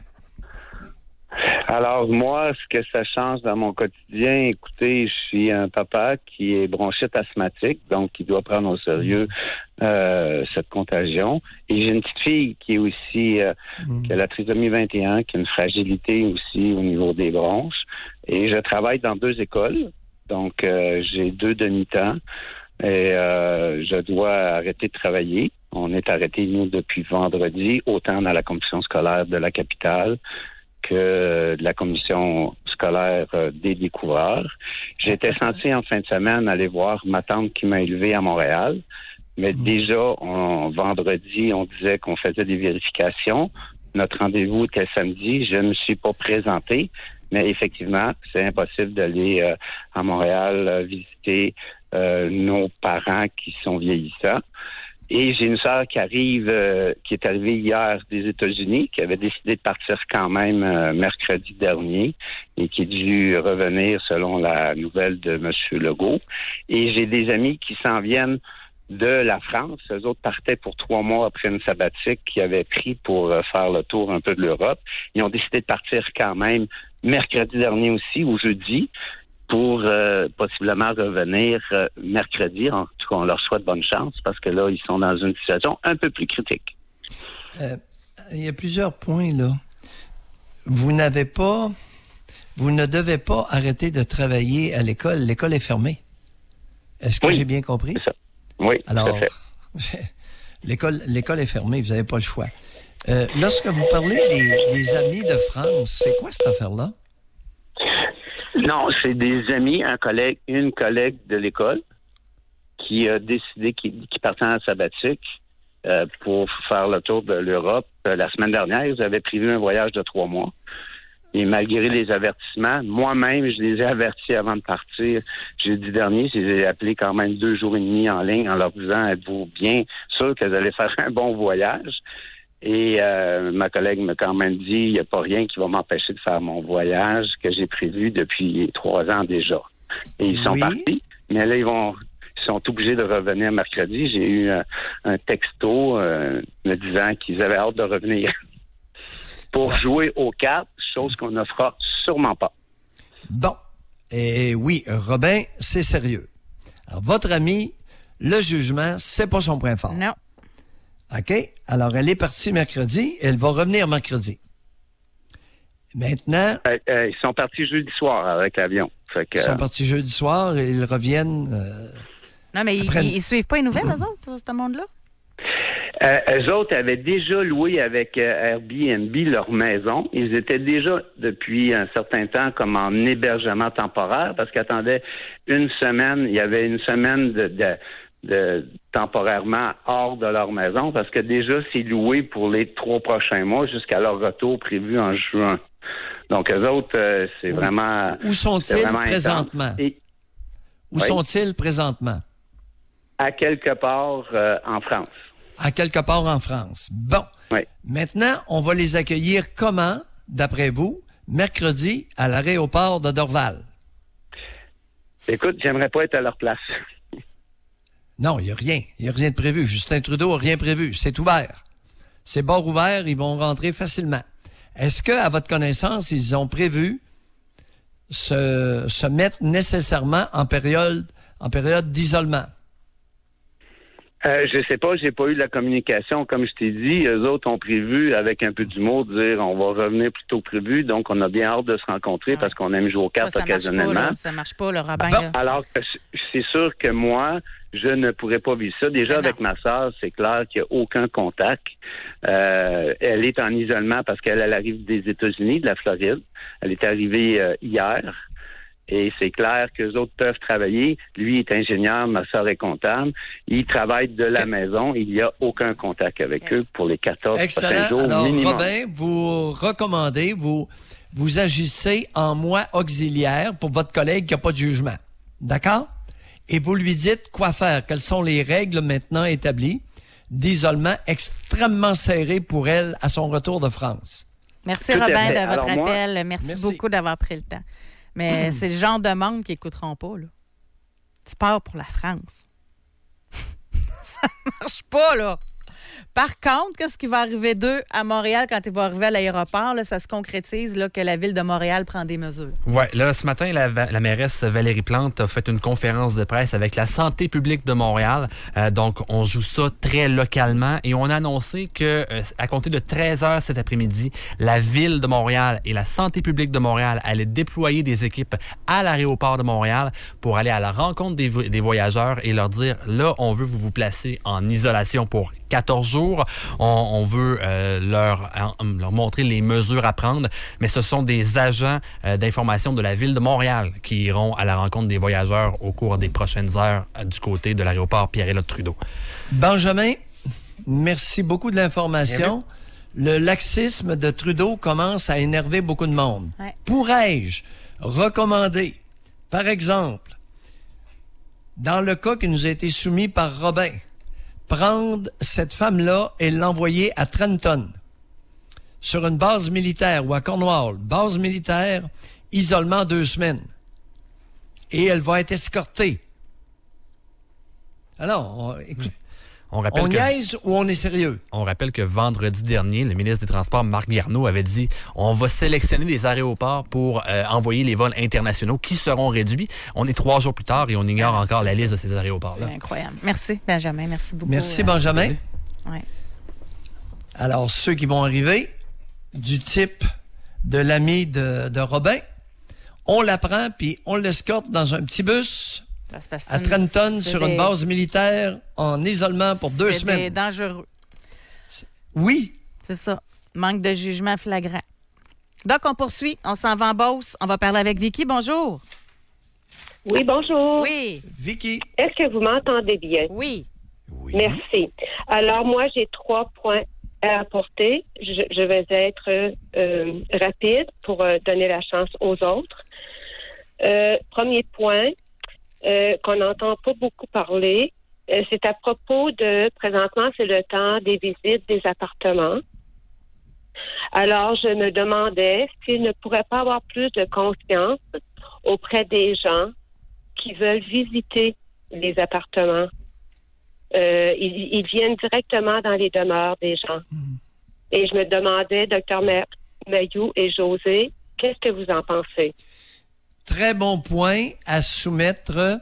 Alors, moi, ce que ça change dans mon quotidien, écoutez, je suis un papa qui est bronchite asthmatique, donc qui doit prendre au sérieux cette contagion. Et j'ai une petite fille qui est aussi, qui a la trisomie 21, qui a une fragilité aussi au niveau des bronches. Et je travaille dans 2 écoles, donc j'ai 2 demi-temps et je dois arrêter de travailler. On est arrêté, nous, depuis vendredi, autant dans la commission scolaire de la capitale que de la commission scolaire des découvreurs. J'étais censé en fin de semaine aller voir ma tante qui m'a élevé à Montréal, mais déjà, vendredi, on disait qu'on faisait des vérifications. Notre rendez-vous était samedi. Je ne me suis pas présenté, mais effectivement, c'est impossible d'aller à Montréal visiter nos parents qui sont vieillissants. Et j'ai une sœur qui est arrivée hier des États-Unis, qui avait décidé de partir quand même mercredi dernier et qui est dû revenir selon la nouvelle de M. Legault. Et j'ai des amis qui s'en viennent de la France. Eux autres partaient pour 3 mois après une sabbatique qu'ils avaient pris pour faire le tour un peu de l'Europe. Ils ont décidé de partir quand même mercredi dernier aussi, ou jeudi, pour possiblement revenir mercredi. En tout cas, on leur souhaite bonne chance parce que là, ils sont dans une situation un peu plus critique. Il y a plusieurs points, là. Vous ne devez pas arrêter de travailler à l'école. L'école est fermée. Est-ce que j'ai bien compris? C'est ça. Oui, alors, l'école est fermée, vous n'avez pas le choix. Lorsque vous parlez des amis de France, c'est quoi cette affaire-là? Non, c'est des amis, une collègue de l'école qui a décidé qui partait en sabbatique pour faire le tour de l'Europe. La semaine dernière, ils avaient prévu un voyage de 3 mois. Et malgré les avertissements, moi-même, je les ai avertis avant de partir. Jeudi dernier, je les ai appelés quand même 2 jours et demi en ligne en leur disant « Êtes-vous bien sûr qu'elles allaient faire un bon voyage? » Et ma collègue m'a quand même dit, il n'y a pas rien qui va m'empêcher de faire mon voyage que j'ai prévu depuis 3 ans déjà. Et ils sont partis, mais là, ils sont obligés de revenir mercredi. J'ai eu un texto me disant qu'ils avaient hâte de revenir pour jouer aux cartes, chose qu'on ne fera sûrement pas. Bon. Et oui, Robin, c'est sérieux. Alors, votre ami, le jugement, c'est pas son point fort. Non. OK? Alors, elle est partie mercredi. Elle va revenir mercredi. Maintenant... ils sont partis jeudi soir avec l'avion. Ils sont partis jeudi soir et ils reviennent Non, mais ils suivent pas les nouvelles, eux autres, ce monde-là? Eux autres avaient déjà loué avec Airbnb leur maison. Ils étaient déjà, depuis un certain temps, comme en hébergement temporaire, parce qu'ils attendaient une semaine. Il y avait une semaine de temporairement hors de leur maison, parce que déjà, c'est loué pour les 3 prochains mois jusqu'à leur retour prévu en juin. Donc, eux autres, c'est vraiment... Où sont-ils présentement? Où sont-ils présentement? À quelque part en France. À quelque part en France. Bon. Oui. Maintenant, on va les accueillir comment, d'après vous, mercredi à l'aéroport de Dorval? Écoute, j'aimerais pas être à leur place. Non, il n'y a rien. Il n'y a rien de prévu. Justin Trudeau n'a rien prévu. C'est ouvert. C'est bord ouvert. Ils vont rentrer facilement. Est-ce que, à votre connaissance, ils ont prévu se mettre nécessairement en période d'isolement? Je sais pas, j'ai pas eu de la communication. Comme je t'ai dit, eux autres ont prévu, avec un peu d'humour, de dire on va revenir plus tôt que prévu. Donc, on a bien hâte de se rencontrer parce qu'on aime jouer aux cartes occasionnellement. Ça marche pas, le Robin. Bon, alors, c'est sûr que moi, je ne pourrais pas vivre ça. Déjà, avec ma sœur, c'est clair qu'il n'y a aucun contact. Elle est en isolement parce qu'elle arrive des États-Unis, de la Floride. Elle est arrivée hier. Et c'est clair qu'eux autres peuvent travailler. Lui est ingénieur, ma sœur est comptable. Ils travaillent de la maison. Il n'y a aucun contact avec eux pour les 14 prochains jours alors, minimum. Robin, vous recommandez, vous agissez en moi auxiliaire pour votre collègue qui n'a pas de jugement. D'accord? Et vous lui dites quoi faire. Quelles sont les règles maintenant établies d'isolement extrêmement serré pour elle à son retour de France. Merci, Robin, de votre appel. Merci beaucoup d'avoir pris le temps. Mais c'est le genre de monde qui n'écouteront pas, là. Tu pars pour la France. Ça marche pas, là. Par contre, qu'est-ce qui va arriver d'eux à Montréal quand ils vont arriver à l'aéroport? Là, ça se concrétise là, que la Ville de Montréal prend des mesures. Oui, là, ce matin, la mairesse Valérie Plante a fait une conférence de presse avec la santé publique de Montréal. Donc, on joue ça très localement et on a annoncé que à compter de 13h cet après-midi, la Ville de Montréal et la santé publique de Montréal allaient déployer des équipes à l'aéroport de Montréal pour aller à la rencontre des voyageurs et leur dire, là, on veut vous placer en isolation pour 14 jours. On veut leur montrer les mesures à prendre, mais ce sont des agents d'information de la Ville de Montréal qui iront à la rencontre des voyageurs au cours des prochaines heures du côté de l'aéroport Pierre-Éliott Trudeau. Benjamin, merci beaucoup de l'information. Le laxisme de Trudeau commence à énerver beaucoup de monde. Ouais. Pourrais-je recommander, par exemple, dans le cas qui nous a été soumis par Robin, prendre cette femme-là et l'envoyer à Trenton, sur une base militaire, ou à Cornwall, base militaire, isolement 2 semaines. Et elle va être escortée. Alors, écoute, on niaise ou on est sérieux? On rappelle que vendredi dernier, le ministre des Transports, Marc Garneau, avait dit on va sélectionner des aéroports pour envoyer les vols internationaux qui seront réduits. On est 3 jours plus tard et on ignore encore la liste de ces aéroports-là. C'est incroyable. Merci, Benjamin. Merci beaucoup. Merci, Benjamin. Ouais. Alors, ceux qui vont arriver, du type de l'ami de Robin, on la prend puis on l'escorte dans un petit bus à Trenton sur une base militaire en isolement pour 2 semaines. C'est dangereux. Oui. C'est ça. Manque de jugement flagrant. Donc, on poursuit. On s'en va en Beauce. On va parler avec Vicky. Bonjour. Oui, bonjour. Oui. Vicky. Est-ce que vous m'entendez bien? Oui. Merci. Alors, moi, j'ai 3 points à apporter. Je vais être rapide pour donner la chance aux autres. Premier point, qu'on n'entend pas beaucoup parler, c'est à propos de, présentement, c'est le temps des visites des appartements. Alors, je me demandais s'il ne pourrait pas avoir plus de confiance auprès des gens qui veulent visiter les appartements. Ils viennent directement dans les demeures des gens. Et je me demandais, Dr. Mailloux et José, qu'est-ce que vous en pensez? Très bon point à soumettre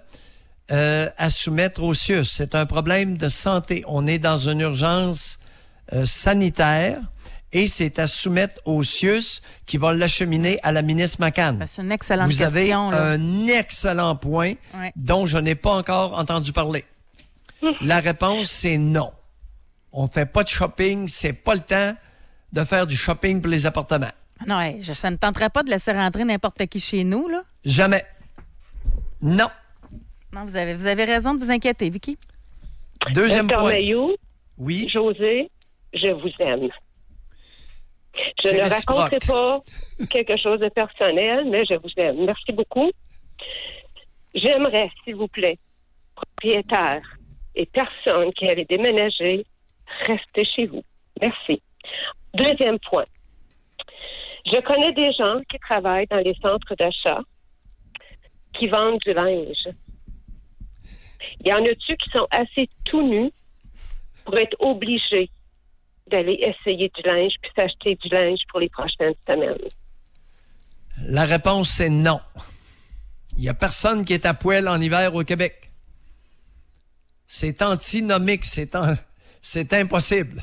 au CIUS. C'est un problème de santé. On est dans une urgence sanitaire et c'est à soumettre au CIUS qui va l'acheminer à la ministre McCann. C'est une excellente Vous avez question. Là. un excellent point dont je n'ai pas encore entendu parler. La réponse, c'est non. On ne fait pas de shopping, c'est pas le temps de faire du shopping pour les appartements. Non, ça ne tenterait pas de laisser rentrer n'importe qui chez nous, là? Jamais. Non. Non, vous avez raison de vous inquiéter, Vicky. Deuxième Dr. point. Mailloux, oui. José, je vous aime. Je C'est ne réciproque. raconterai pas quelque chose de personnel, mais je vous aime. Merci beaucoup. J'aimerais, s'il vous plaît, propriétaires et personnes qui allaient déménager, restez chez vous. Merci. Deuxième point. Je connais des gens qui travaillent dans les centres d'achat qui vendent du linge. Il y en a-tu qui sont assez tout nus pour être obligés d'aller essayer du linge puis s'acheter du linge pour les prochaines semaines? La réponse, c'est non. Il n'y a personne qui est à poil en hiver au Québec. C'est antinomique, c'est impossible.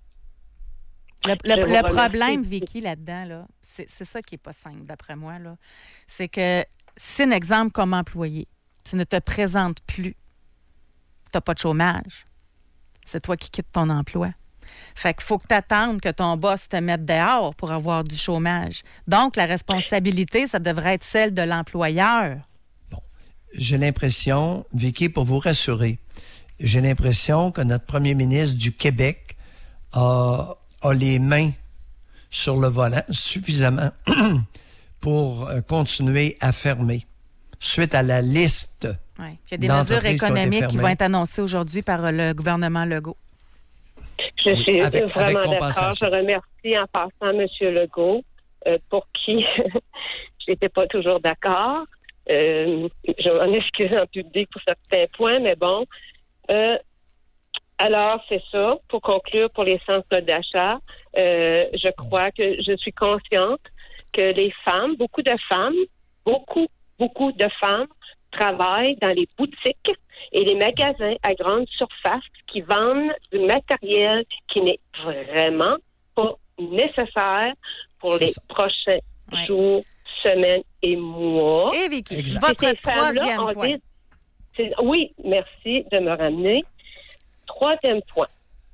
Le problème, Vicky, là-dedans, là, c'est ça qui n'est pas simple, d'après moi. Là. C'est que si, un exemple, comme employé, tu ne te présentes plus, tu n'as pas de chômage. C'est toi qui quittes ton emploi. Fait qu'il faut que tu attendes que ton boss te mette dehors pour avoir du chômage. Donc, la responsabilité, ça devrait être celle de l'employeur. Bon. J'ai l'impression, Vicky, pour vous rassurer, j'ai l'impression que notre premier ministre du Québec a les mains sur le volant suffisamment pour continuer à fermer suite à la liste. Oui. Il y a des mesures économiques qui vont être annoncées aujourd'hui par le gouvernement Legault. Je suis vraiment d'accord. Je remercie en passant M. Legault, pour qui je n'étais pas toujours d'accord. Je m'en excuse en public pour certains points, mais bon. Alors, c'est ça. Pour conclure, pour les centres d'achat, je crois que je suis consciente que les femmes, beaucoup de femmes travaillent dans les boutiques et les magasins à grande surface qui vendent du matériel qui n'est vraiment pas nécessaire pour les prochains jours, semaines et mois. Et Vicky, votre troisième point. Oui, merci de me ramener. Troisième point.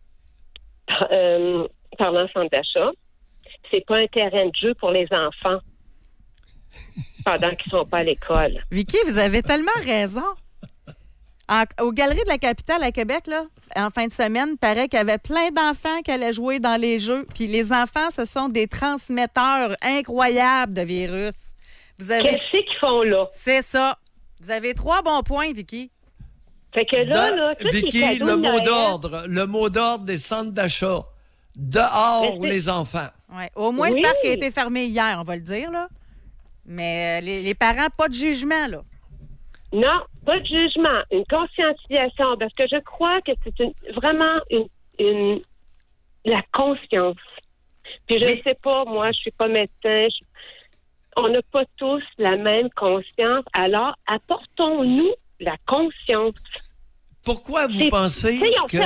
Parlant centre d'achat, c'est pas un terrain de jeu pour les enfants pendant qu'ils sont pas à l'école. Vicky, vous avez tellement raison. Aux Galeries de la Capitale à Québec, là, en fin de semaine, il paraît qu'il y avait plein d'enfants qui allaient jouer dans les jeux. Puis les enfants, ce sont des transmetteurs incroyables de virus. Qu'est-ce qu'ils font là? C'est ça. Vous avez 3 bons points, Vicky. Fait que là, Vicky, le mot d'ordre des centres d'achat. Dehors les enfants. Ouais. Au moins, le parc a été fermé hier, on va le dire, là. Mais les parents, pas de jugement, là. Non, pas de jugement. Une conscientisation, parce que je crois que c'est vraiment la conscience. Puis je ne sais pas, moi, je suis pas médecin. On n'a pas tous la même conscience. Alors, apportons-nous la conscience. Pourquoi vous pensez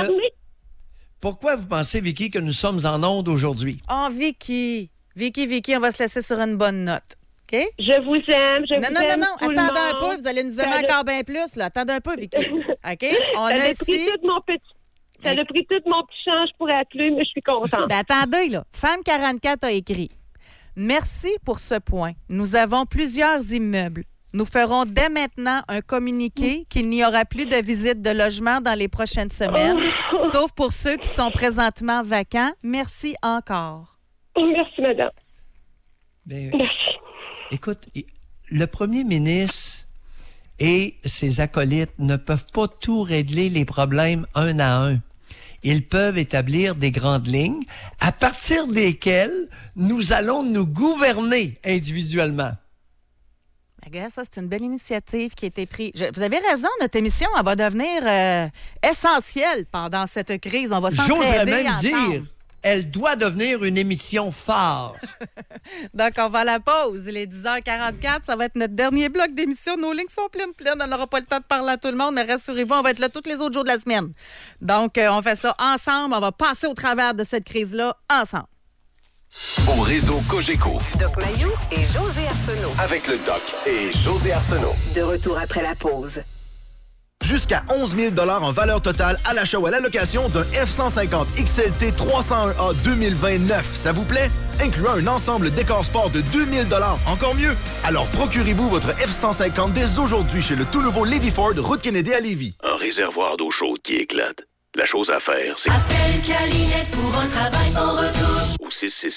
Vicky, que nous sommes en onde aujourd'hui? Oh, Vicky, on va se laisser sur une bonne note. OK? Je vous aime, Non, attendez un peu, vous allez nous aimer encore bien plus, là. Attendez un peu, Vicky. OK? On a ici... Ça a pris tout mon petit change pour appeler, mais je suis contente. Ben, attendez, là. Femme 44 a écrit « Merci pour ce point. Nous avons plusieurs immeubles. Nous ferons dès maintenant un communiqué qu'il n'y aura plus de visite de logement dans les prochaines semaines, sauf pour ceux qui sont présentement vacants. Merci encore. » Merci, madame. Merci. Écoute, le premier ministre et ses acolytes ne peuvent pas tout régler les problèmes un à un. Ils peuvent établir des grandes lignes à partir desquelles nous allons nous gouverner individuellement. Regarde, ça, c'est une belle initiative qui a été prise. Vous avez raison, notre émission, elle va devenir essentielle pendant cette crise. On va s'entraider J'oserais même ensemble. dire, elle doit devenir une émission phare. Donc, on va à la pause. Il est 10h44. Ça va être notre dernier bloc d'émission. Nos lignes sont pleines. On n'aura pas le temps de parler à tout le monde, mais rassurez-vous, on va être là tous les autres jours de la semaine. Donc, on fait ça ensemble. On va passer au travers de cette crise-là ensemble. Au réseau Cogeco. Doc Mayou et José Arsenault. Avec le Doc et José Arsenault. De retour après la pause. Jusqu'à 11 000 $ en valeur totale à l'achat ou à la location d'un F-150 XLT 301A 2029. Ça vous plaît? Incluant un ensemble décor sport de 2 000 $. Encore mieux? Alors procurez-vous votre F-150 dès aujourd'hui chez le tout nouveau Lévis Ford, route Kennedy à Lévis. Un réservoir d'eau chaude qui éclate. La chose à faire, c'est... Appelle Calinette pour un travail sans retouche. Au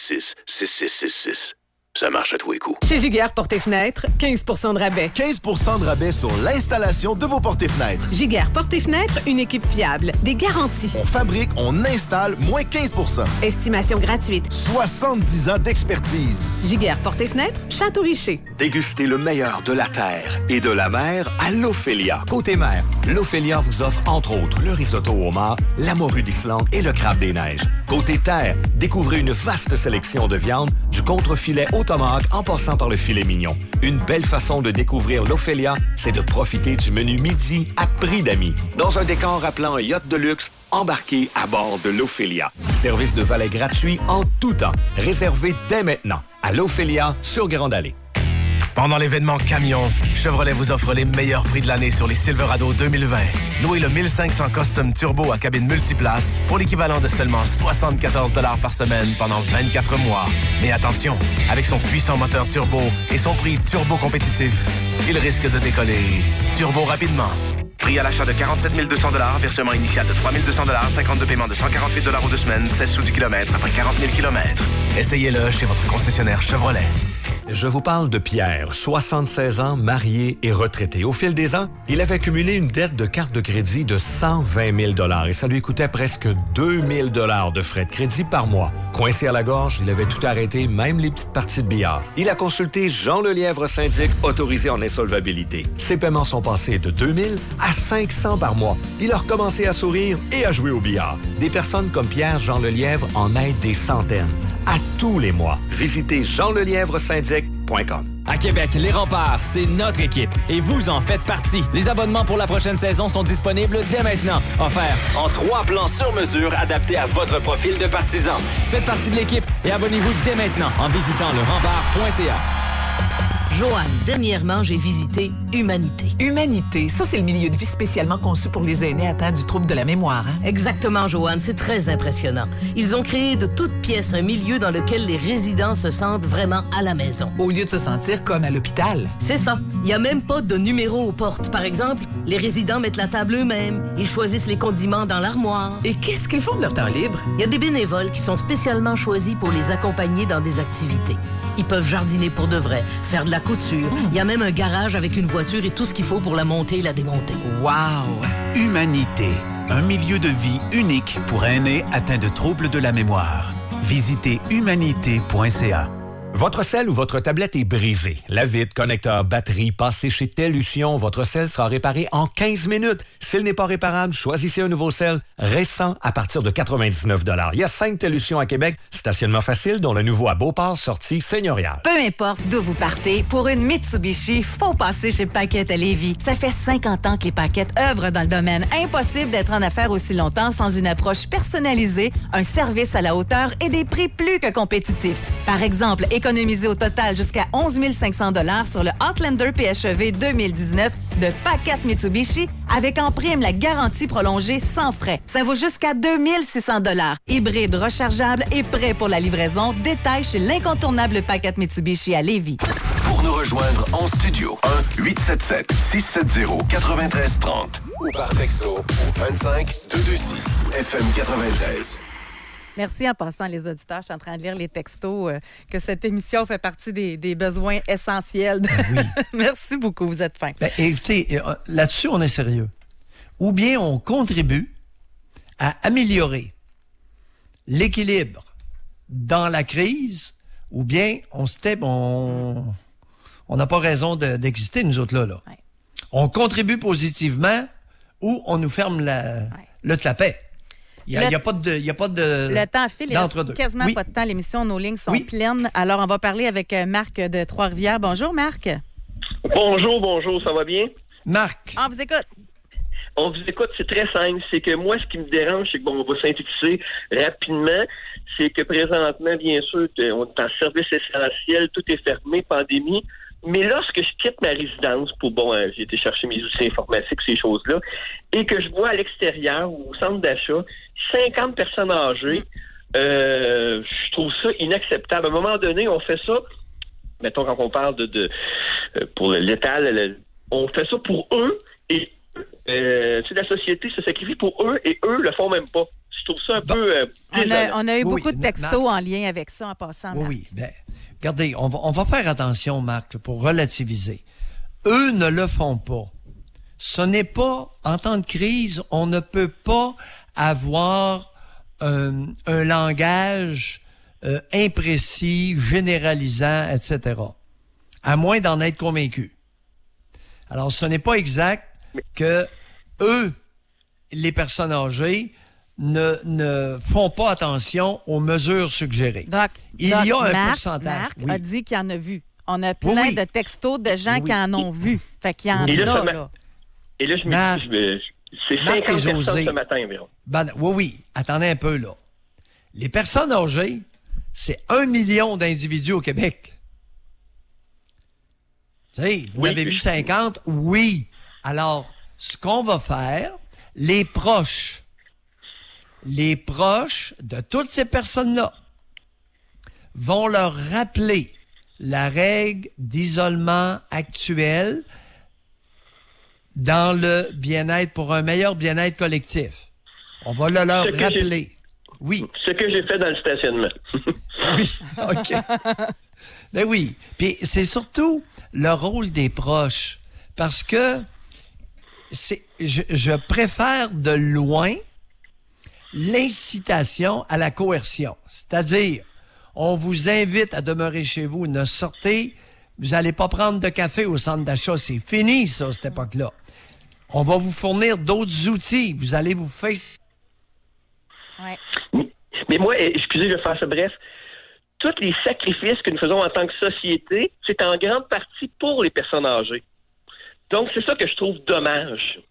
666-6666. Ça marche à tous les coups. Chez Giguère Portes et Fenêtres, 15 % de rabais. 15 % de rabais sur l'installation de vos portes et fenêtres. Giguère Portes et Fenêtres, une équipe fiable, des garanties. On fabrique, on installe, moins 15 %. Estimation gratuite. 70 ans d'expertise. Giguère Portes et Fenêtres, Château-Richer. Dégustez le meilleur de la terre et de la mer à l'Ophélia. Côté mer, l'Ophélia vous offre entre autres le risotto au homard, la morue d'Islande et le crabe des neiges. Côté terre, découvrez une vaste sélection de viande, du contrefilet au tomahawk en passant par le filet mignon. Une belle façon de découvrir l'Ophélia, c'est de profiter du menu midi à prix d'amis. Dans un décor rappelant un yacht de luxe, embarqué à bord de l'Ophélia. Service de valet gratuit en tout temps. Réservé dès maintenant à l'Ophélia sur Grande Allée. Pendant l'événement Camion, Chevrolet vous offre les meilleurs prix de l'année sur les Silverado 2020. Louez le 1500 Custom Turbo à cabine multiplace pour l'équivalent de seulement 74 $ par semaine pendant 24 mois. Mais attention, avec son puissant moteur turbo et son prix turbo compétitif, il risque de décoller turbo rapidement. Prix à l'achat de 47 200 $, versement initial de 3 200 $, 52 paiements de 148 $ aux 2 semaines, 16 sous du kilomètre après 40 000 km. Essayez-le chez votre concessionnaire Chevrolet. Je vous parle de Pierre, 76 ans, marié et retraité. Au fil des ans, il avait accumulé une dette de carte de crédit de 120 000 $ et ça lui coûtait presque 2 000 $ de frais de crédit par mois. Coincé à la gorge, il avait tout arrêté, même les petites parties de billard. Il a consulté Jean Lelièvre syndic, autorisé en insolvabilité. Ses paiements sont passés de 2 000 à 500 par mois. Il a recommencé à sourire et à jouer au billard. Des personnes comme Pierre-Jean Lelièvre en aident des centaines. À tous les mois, visitez jeanlelièvresyndic.com. À Québec, les remparts, c'est notre équipe et vous en faites partie. Les abonnements pour la prochaine saison sont disponibles dès maintenant. Offerts en 3 plans sur mesure adaptés à votre profil de partisan. Faites partie de l'équipe et abonnez-vous dès maintenant en visitant lerempart.ca. Joanne, dernièrement, j'ai visité Humanité. Humanité, ça, c'est le milieu de vie spécialement conçu pour les aînés atteints du trouble de la mémoire. Hein? Exactement, Joanne, c'est très impressionnant. Ils ont créé de toutes pièces un milieu dans lequel les résidents se sentent vraiment à la maison. Au lieu de se sentir comme à l'hôpital. C'est ça. Il n'y a même pas de numéro aux portes. Par exemple, les résidents mettent la table eux-mêmes. Ils choisissent les condiments dans l'armoire. Et qu'est-ce qu'ils font de leur temps libre? Il y a des bénévoles qui sont spécialement choisis pour les accompagner dans des activités. Ils peuvent jardiner pour de vrai, faire de la couture. Il y a même un garage avec une voiture et tout ce qu'il faut pour la monter et la démonter. Wow! Humanité, un milieu de vie unique pour aînés atteints de troubles de la mémoire. Visitez humanité.ca. Votre cell ou votre tablette est brisé. La vitre, connecteur, batterie, passez chez Tellution. Votre cell sera réparé en 15 minutes. S'il n'est pas réparable, choisissez un nouveau cell récent à partir de 99 $. Il y a 5 Tellution à Québec. Stationnement facile, dont le nouveau à Beauport, sortie seigneuriale. Peu importe d'où vous partez, pour une Mitsubishi, faut passer chez Paquette à Lévis. Ça fait 50 ans que les Paquettes œuvrent dans le domaine. Impossible d'être en affaires aussi longtemps sans une approche personnalisée, un service à la hauteur et des prix plus que compétitifs. Par exemple, économiser au total jusqu'à 11 500 $ sur le Outlander PHEV 2019 de Paquette Mitsubishi avec en prime la garantie prolongée sans frais. Ça vaut jusqu'à 2 600 $. Hybride rechargeable et prêt pour la livraison. Détail chez l'incontournable Paquette Mitsubishi à Lévis. Pour nous rejoindre en studio, 1-877-670-9330 ou par texto au 25-226 FM 93. Merci en passant, les auditeurs. Je suis en train de lire les textos que cette émission fait partie des besoins essentiels. Oui. Merci beaucoup, vous êtes fins. Ben, écoutez, là-dessus, on est sérieux. Ou bien on contribue à améliorer l'équilibre dans la crise, ou bien on n'a pas raison d'exister, nous autres, là. Ouais. On contribue positivement ou on nous ferme le clapet. Il n'y a pas de le temps file, il reste quasiment pas de temps. L'émission, nos lignes sont pleines. Alors, on va parler avec Marc de Trois-Rivières. Bonjour, Marc. Bonjour, ça va bien? Marc. On vous écoute. on vous écoute, c'est très simple. C'est que moi, ce qui me dérange, c'est que, bon, on va synthétiser rapidement, c'est que présentement, bien sûr, on est en service essentiel, tout est fermé, pandémie. Mais lorsque je quitte ma résidence pour, j'ai été chercher mes outils informatiques, ces choses-là, et que je vois à l'extérieur ou au centre d'achat 50 personnes âgées, je trouve ça inacceptable. À un moment donné, on fait ça, mettons quand on parle pour l'étal, on fait ça pour eux et la société se sacrifie pour eux et eux le font même pas. Je trouve ça un peu on a eu beaucoup de textos en lien avec ça en passant. Oui, bien, regardez, on va faire attention, Marc, pour relativiser. Eux ne le font pas. Ce n'est pas, en temps de crise, on ne peut pas avoir un langage imprécis, généralisant, etc. À moins d'en être convaincu. Alors, ce n'est pas exact que eux, les personnes âgées, ne font pas attention aux mesures suggérées. Il y a un pourcentage. Marc a dit qu'il en a vu. On a plein de textos de gens qui en ont vu. Fait qu'il y en a, là. Et là, c'est 50 personnes ce matin environ. Oui. Attendez un peu, là. Les personnes âgées, c'est 1 million d'individus au Québec. Tu sais, vous avez vu 50? Oui. Alors, ce qu'on va faire, les proches de toutes ces personnes-là vont leur rappeler la règle d'isolement actuelle dans le bien-être, pour un meilleur bien-être collectif. On va le leur rappeler. Oui. Ce que j'ai fait dans le stationnement. Oui, OK. Ben oui. Puis c'est surtout le rôle des proches. Parce que je préfère de loin l'incitation à la coercion. C'est-à-dire, on vous invite à demeurer chez vous, ne sortez, vous n'allez pas prendre de café au centre d'achat. C'est fini, ça, cette époque-là. On va vous fournir d'autres outils. Vous allez vous faire... Ouais. Mais moi, excusez, je vais faire ça bref. Tous les sacrifices que nous faisons en tant que société, c'est en grande partie pour les personnes âgées. Donc, c'est ça que je trouve dommage.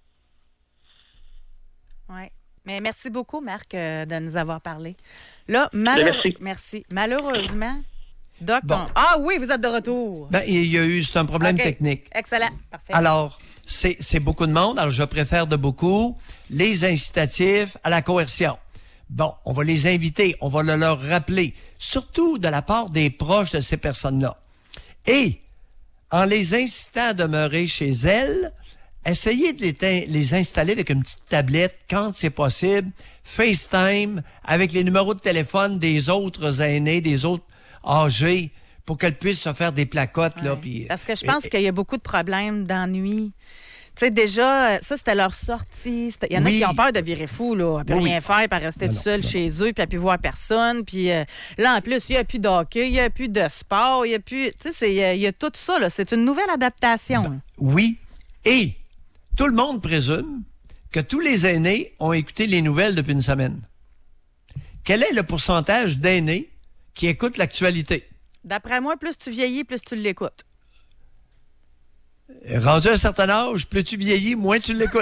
Oui. Mais merci beaucoup, Marc, de nous avoir parlé. Là, merci. Malheureusement, Doc, Ah oui, vous êtes de retour. Ben, c'est un problème technique. Excellent. Parfait. Alors, c'est beaucoup de monde. Alors, je préfère de beaucoup les incitatifs à la coercion. Bon, on va les inviter, on va leur rappeler, surtout de la part des proches de ces personnes-là. Et, en les incitant à demeurer chez elles, essayez de les installer avec une petite tablette quand c'est possible, FaceTime, avec les numéros de téléphone des autres aînés, des autres âgés, pour qu'elles puissent se faire des placotes. Là, puis, parce que je pense qu'il y a beaucoup de problèmes d'ennui. Tu sais, déjà, ça, c'était leur sortie. Il y en a qui ont peur de virer fou, là. À ne rien faire, puis rester tout seul chez eux, puis à ne plus voir personne. Puis là, en plus, il n'y a plus de hockey, il n'y a plus de sport, il n'y a plus... Tu sais, il y a tout ça, là. C'est une nouvelle adaptation. Oui. Et tout le monde présume que tous les aînés ont écouté les nouvelles depuis une semaine. Quel est le pourcentage d'aînés qui écoutent l'actualité? D'après moi, plus tu vieillis, plus tu l'écoutes. Rendu à un certain âge, plus tu vieillis, moins tu l'écoutes.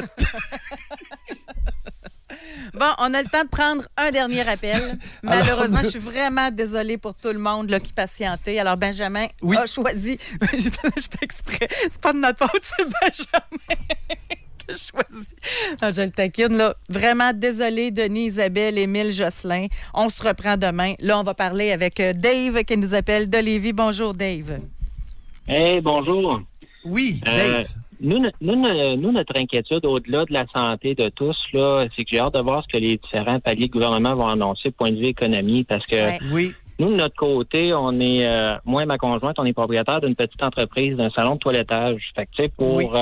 Bon, on a le temps de prendre un dernier appel. Malheureusement, je suis vraiment désolée pour tout le monde là, qui patientait. Alors, Benjamin a choisi... je fais exprès. C'est pas de notre faute, c'est Benjamin qui a choisi. Non, je le taquine, là. Vraiment désolée, Denis, Isabelle, Émile, Jocelyn. On se reprend demain. Là, on va parler avec Dave qui nous appelle de Lévis. Bonjour, Dave. Hey, bonjour. Oui, Dave. Nous, notre inquiétude, au-delà de la santé de tous, là, c'est que j'ai hâte de voir ce que les différents paliers de gouvernement vont annoncer point de vue économie, parce que nous, de notre côté, on est, moi et ma conjointe, on est propriétaire d'une petite entreprise, d'un salon de toilettage. Fait que, tu sais,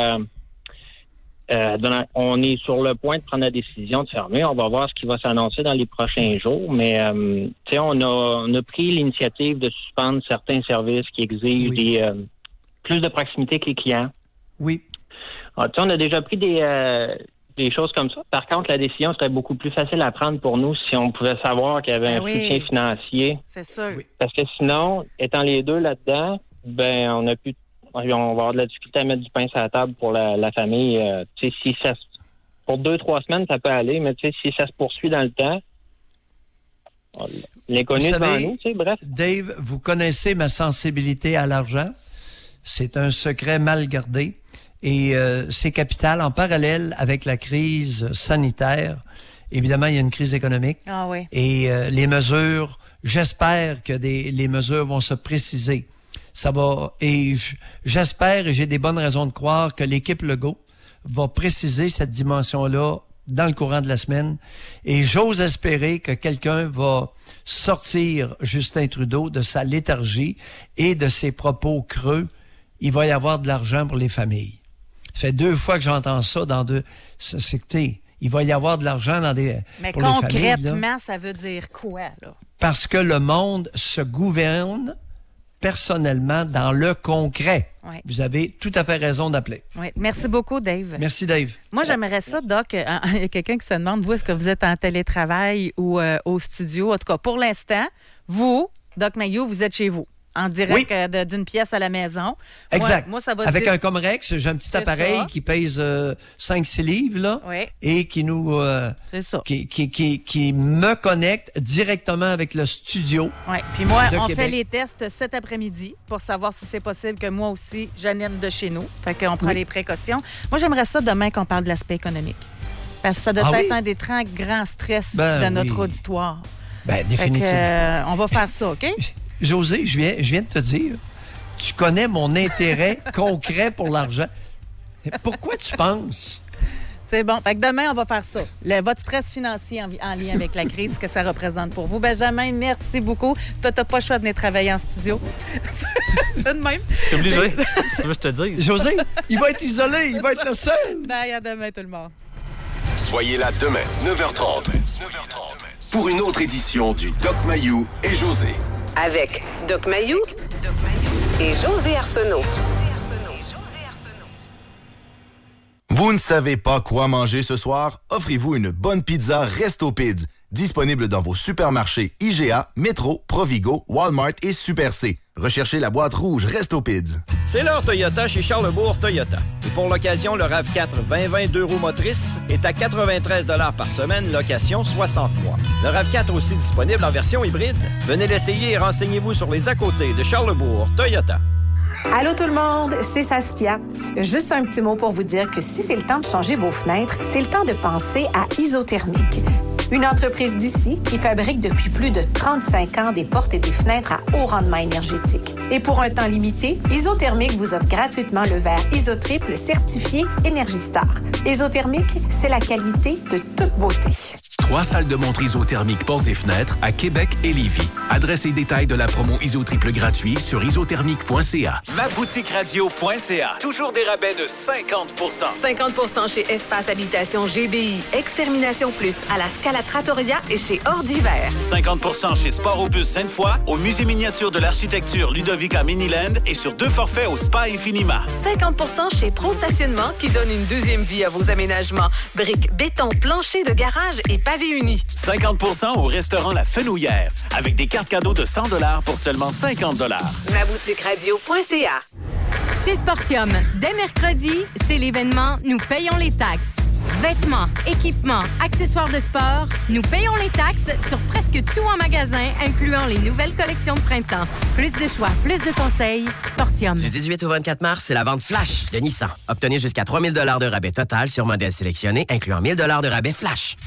on est sur le point de prendre la décision de fermer. On va voir ce qui va s'annoncer dans les prochains jours, mais, tu sais, on a pris l'initiative de suspendre certains services qui exigent plus de proximité que les clients. Oui. Alors, on a déjà pris des choses comme ça. Par contre, la décision serait beaucoup plus facile à prendre pour nous si on pouvait savoir qu'il y avait un soutien financier. C'est sûr. Parce que sinon, étant les deux là-dedans, ben on va avoir de la difficulté à mettre du pain sur la table pour la famille. Si pour 2-3 semaines, ça peut aller, mais tu sais, si ça se poursuit dans le temps, l'inconnu devant nous, tu sais, bref. Dave, vous connaissez ma sensibilité à l'argent. C'est un secret mal gardé. Et c'est capital. En parallèle avec la crise sanitaire, évidemment, il y a une crise économique. Ah oui. Et les mesures, j'espère que les mesures vont se préciser. Ça va, et j'espère, et j'ai des bonnes raisons de croire, que l'équipe Legault va préciser cette dimension-là dans le courant de la semaine. Et j'ose espérer que quelqu'un va sortir Justin Trudeau de sa léthargie et de ses propos creux. Il va y avoir de l'argent pour les familles. Ça fait 2 fois que j'entends ça dans écoutez, il va y avoir de l'argent dans des Mais pour les familles, concrètement, là. ça veut dire quoi, là? Parce que le monde se gouverne personnellement dans le concret. Oui. Vous avez tout à fait raison d'appeler. Oui. Merci beaucoup, Dave. Merci, Dave. Moi, j'aimerais ça, Doc. Il y a quelqu'un qui se demande, vous, est-ce que vous êtes en télétravail ou au studio? En tout cas, pour l'instant, vous, Doc Mayou, vous êtes chez vous. En direct d'une pièce à la maison. Exact. Moi, ça va avec un Comrex, j'ai un petit appareil qui pèse 5-6 livres là, et qui nous qui me connecte directement avec le studio. Oui. Puis moi, on Québec. fait les tests cet après-midi pour savoir si c'est possible que moi aussi, j'anime de chez nous. Fait qu'on prend les précautions. Moi, j'aimerais ça demain qu'on parle de l'aspect économique. Parce que ça doit être un des 30 grands stress de notre auditoire. Ben, définitivement. On va faire ça, OK? José, je viens de te dire, tu connais mon intérêt concret pour l'argent. Pourquoi tu penses? C'est bon. Fait que demain, on va faire ça. Votre stress financier en lien avec la crise que ça représente pour vous. Benjamin, merci beaucoup. Toi, t'as pas le choix de venir travailler en studio. C'est de même. T'es obligé. Si tu veux, je te dis. José, il va être isolé. Il va être le seul. Bye, à demain, tout le monde. Soyez là demain, 9h30, pour une autre édition du Doc Mayou et José. Avec Doc Mayou et José Arsenault. Vous ne savez pas quoi manger ce soir? Offrez-vous une bonne pizza Resto Pids, disponible dans vos supermarchés IGA, Métro, Provigo, Walmart et Super C. Recherchez la boîte rouge Resto Pids. C'est l'heure Toyota chez Charlesbourg Toyota. Et pour l'occasion, le RAV4 2022 roues motrices est à 93 $ par semaine, location 60 mois. Le RAV4 aussi disponible en version hybride. Venez l'essayer et renseignez-vous sur les à-côtés de Charlesbourg Toyota. Allô tout le monde, c'est Saskia. Juste un petit mot pour vous dire que si c'est le temps de changer vos fenêtres, c'est le temps de penser à Isothermique. Une entreprise d'ici qui fabrique depuis plus de 35 ans des portes et des fenêtres à haut rendement énergétique. Et pour un temps limité, Isothermique vous offre gratuitement le verre Isotriple certifié Énergie Star. Isothermique, c'est la qualité de toute beauté. 3 salles de montre isothermique portes et fenêtres à Québec et Lévis. Adresse et détails de la promo Isotriple gratuit sur isothermique.ca. Mabouticradio.ca. Toujours des rabais de 50 50 chez Espace Habitation GBI. Extermination Plus à la Scala Trattoria et chez Ordiver. 50 chez Sport Opus Sainte-Foy, au Musée miniature de l'architecture Ludovica Miniland et sur 2 forfaits au Spa Infinima. 50 chez Pro Stationnement qui donne une deuxième vie à vos aménagements. Briques, béton, plancher de garage et pavé uni. 50 au restaurant La Fenouillère, avec des cartes cadeaux de 100 $ pour seulement 50 $. Mabouticradio.ca. Chez Sportium, dès mercredi, c'est l'événement Nous payons les taxes. Vêtements, équipements, accessoires de sport, nous payons les taxes sur presque tout en magasin, incluant les nouvelles collections de printemps. Plus de choix, plus de conseils, Sportium. Du 18 au 24 mars, c'est la vente flash de Nissan. Obtenez jusqu'à 3 000 $ de rabais total sur modèles sélectionnés, incluant 1 000 $ de rabais flash.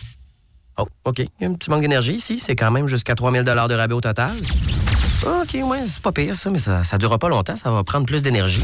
Oh, OK. Il y a un petit manque d'énergie ici. C'est quand même jusqu'à 3 000 $ de rabais au total. OK, ouais, c'est pas pire ça, mais ça durera pas longtemps. Ça va prendre plus d'énergie.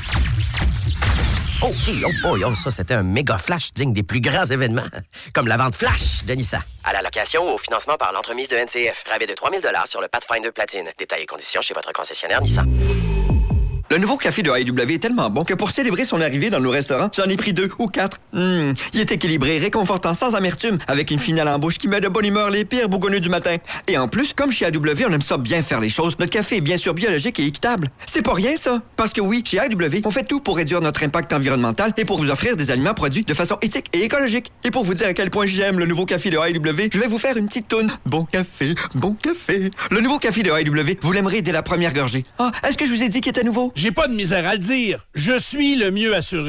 Oh, ça, c'était un méga flash digne des plus grands événements. Comme la vente flash de Nissan. À la location ou au financement par l'entremise de NCF. Rabais de 3 000 $ sur le Pathfinder Platine. Détails et conditions chez votre concessionnaire Nissan. Le nouveau café de AEW est tellement bon que pour célébrer son arrivée dans nos restaurants, j'en ai pris 2 ou 4. Il est équilibré, réconfortant, sans amertume, avec une finale en bouche qui met de bonne humeur les pires bougonneux du matin. Et en plus, comme chez AEW, on aime ça bien faire les choses, notre café est bien sûr biologique et équitable. C'est pas rien, ça. Parce que oui, chez AEW, on fait tout pour réduire notre impact environnemental et pour vous offrir des aliments produits de façon éthique et écologique. Et pour vous dire à quel point j'aime le nouveau café de AEW, je vais vous faire une petite toune. Bon café, bon café. Le nouveau café de AEW, vous l'aimerez dès la première gorgée. Ah, est-ce que je vous ai dit qu'il était nouveau? J'ai pas de misère à le dire. Je suis le mieux assuré.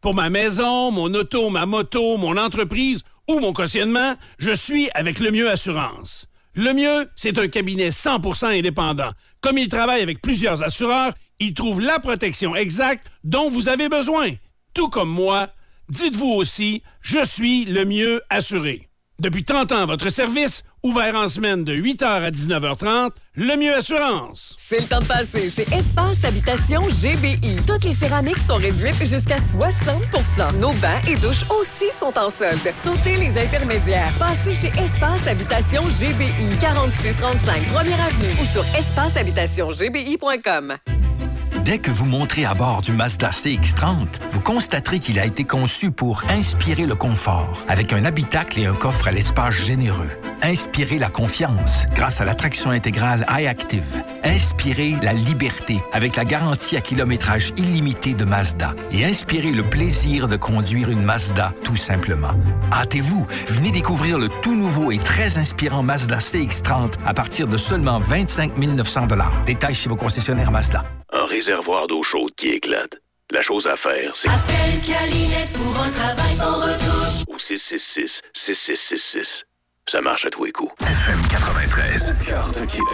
Pour ma maison, mon auto, ma moto, mon entreprise ou mon cautionnement, je suis avec Le Mieux Assurance. Le Mieux, c'est un cabinet 100% indépendant. Comme il travaille avec plusieurs assureurs, il trouve la protection exacte dont vous avez besoin. Tout comme moi, dites-vous aussi, je suis le mieux assuré. Depuis 30 ans, votre service, ouvert en semaine de 8h à 19h30, Le Mieux Assurance. C'est le temps de passer chez Espace Habitation GBI. Toutes les céramiques sont réduites jusqu'à 60%. Nos bains et douches aussi sont en solde. Sautez les intermédiaires. Passez chez Espace Habitation GBI. 4635 première avenue ou sur espacehabitationgbi.com. Dès que vous monterez à bord du Mazda CX-30, vous constaterez qu'il a été conçu pour inspirer le confort, avec un habitacle et un coffre à l'espace généreux. Inspirez la confiance grâce à l'attraction intégrale iActive. Inspirez la liberté avec la garantie à kilométrage illimité de Mazda. Et inspirez le plaisir de conduire une Mazda, tout simplement. Hâtez-vous, venez découvrir le tout nouveau et très inspirant Mazda CX-30 à partir de seulement 25 900 $. Détails chez vos concessionnaires Mazda. Un réservoir d'eau chaude qui éclate. La chose à faire, c'est... Appelle Calinette pour un travail sans retouche. Ou 666-6666. Ça marche à tous les coups. FM 93. Cœur de Québec.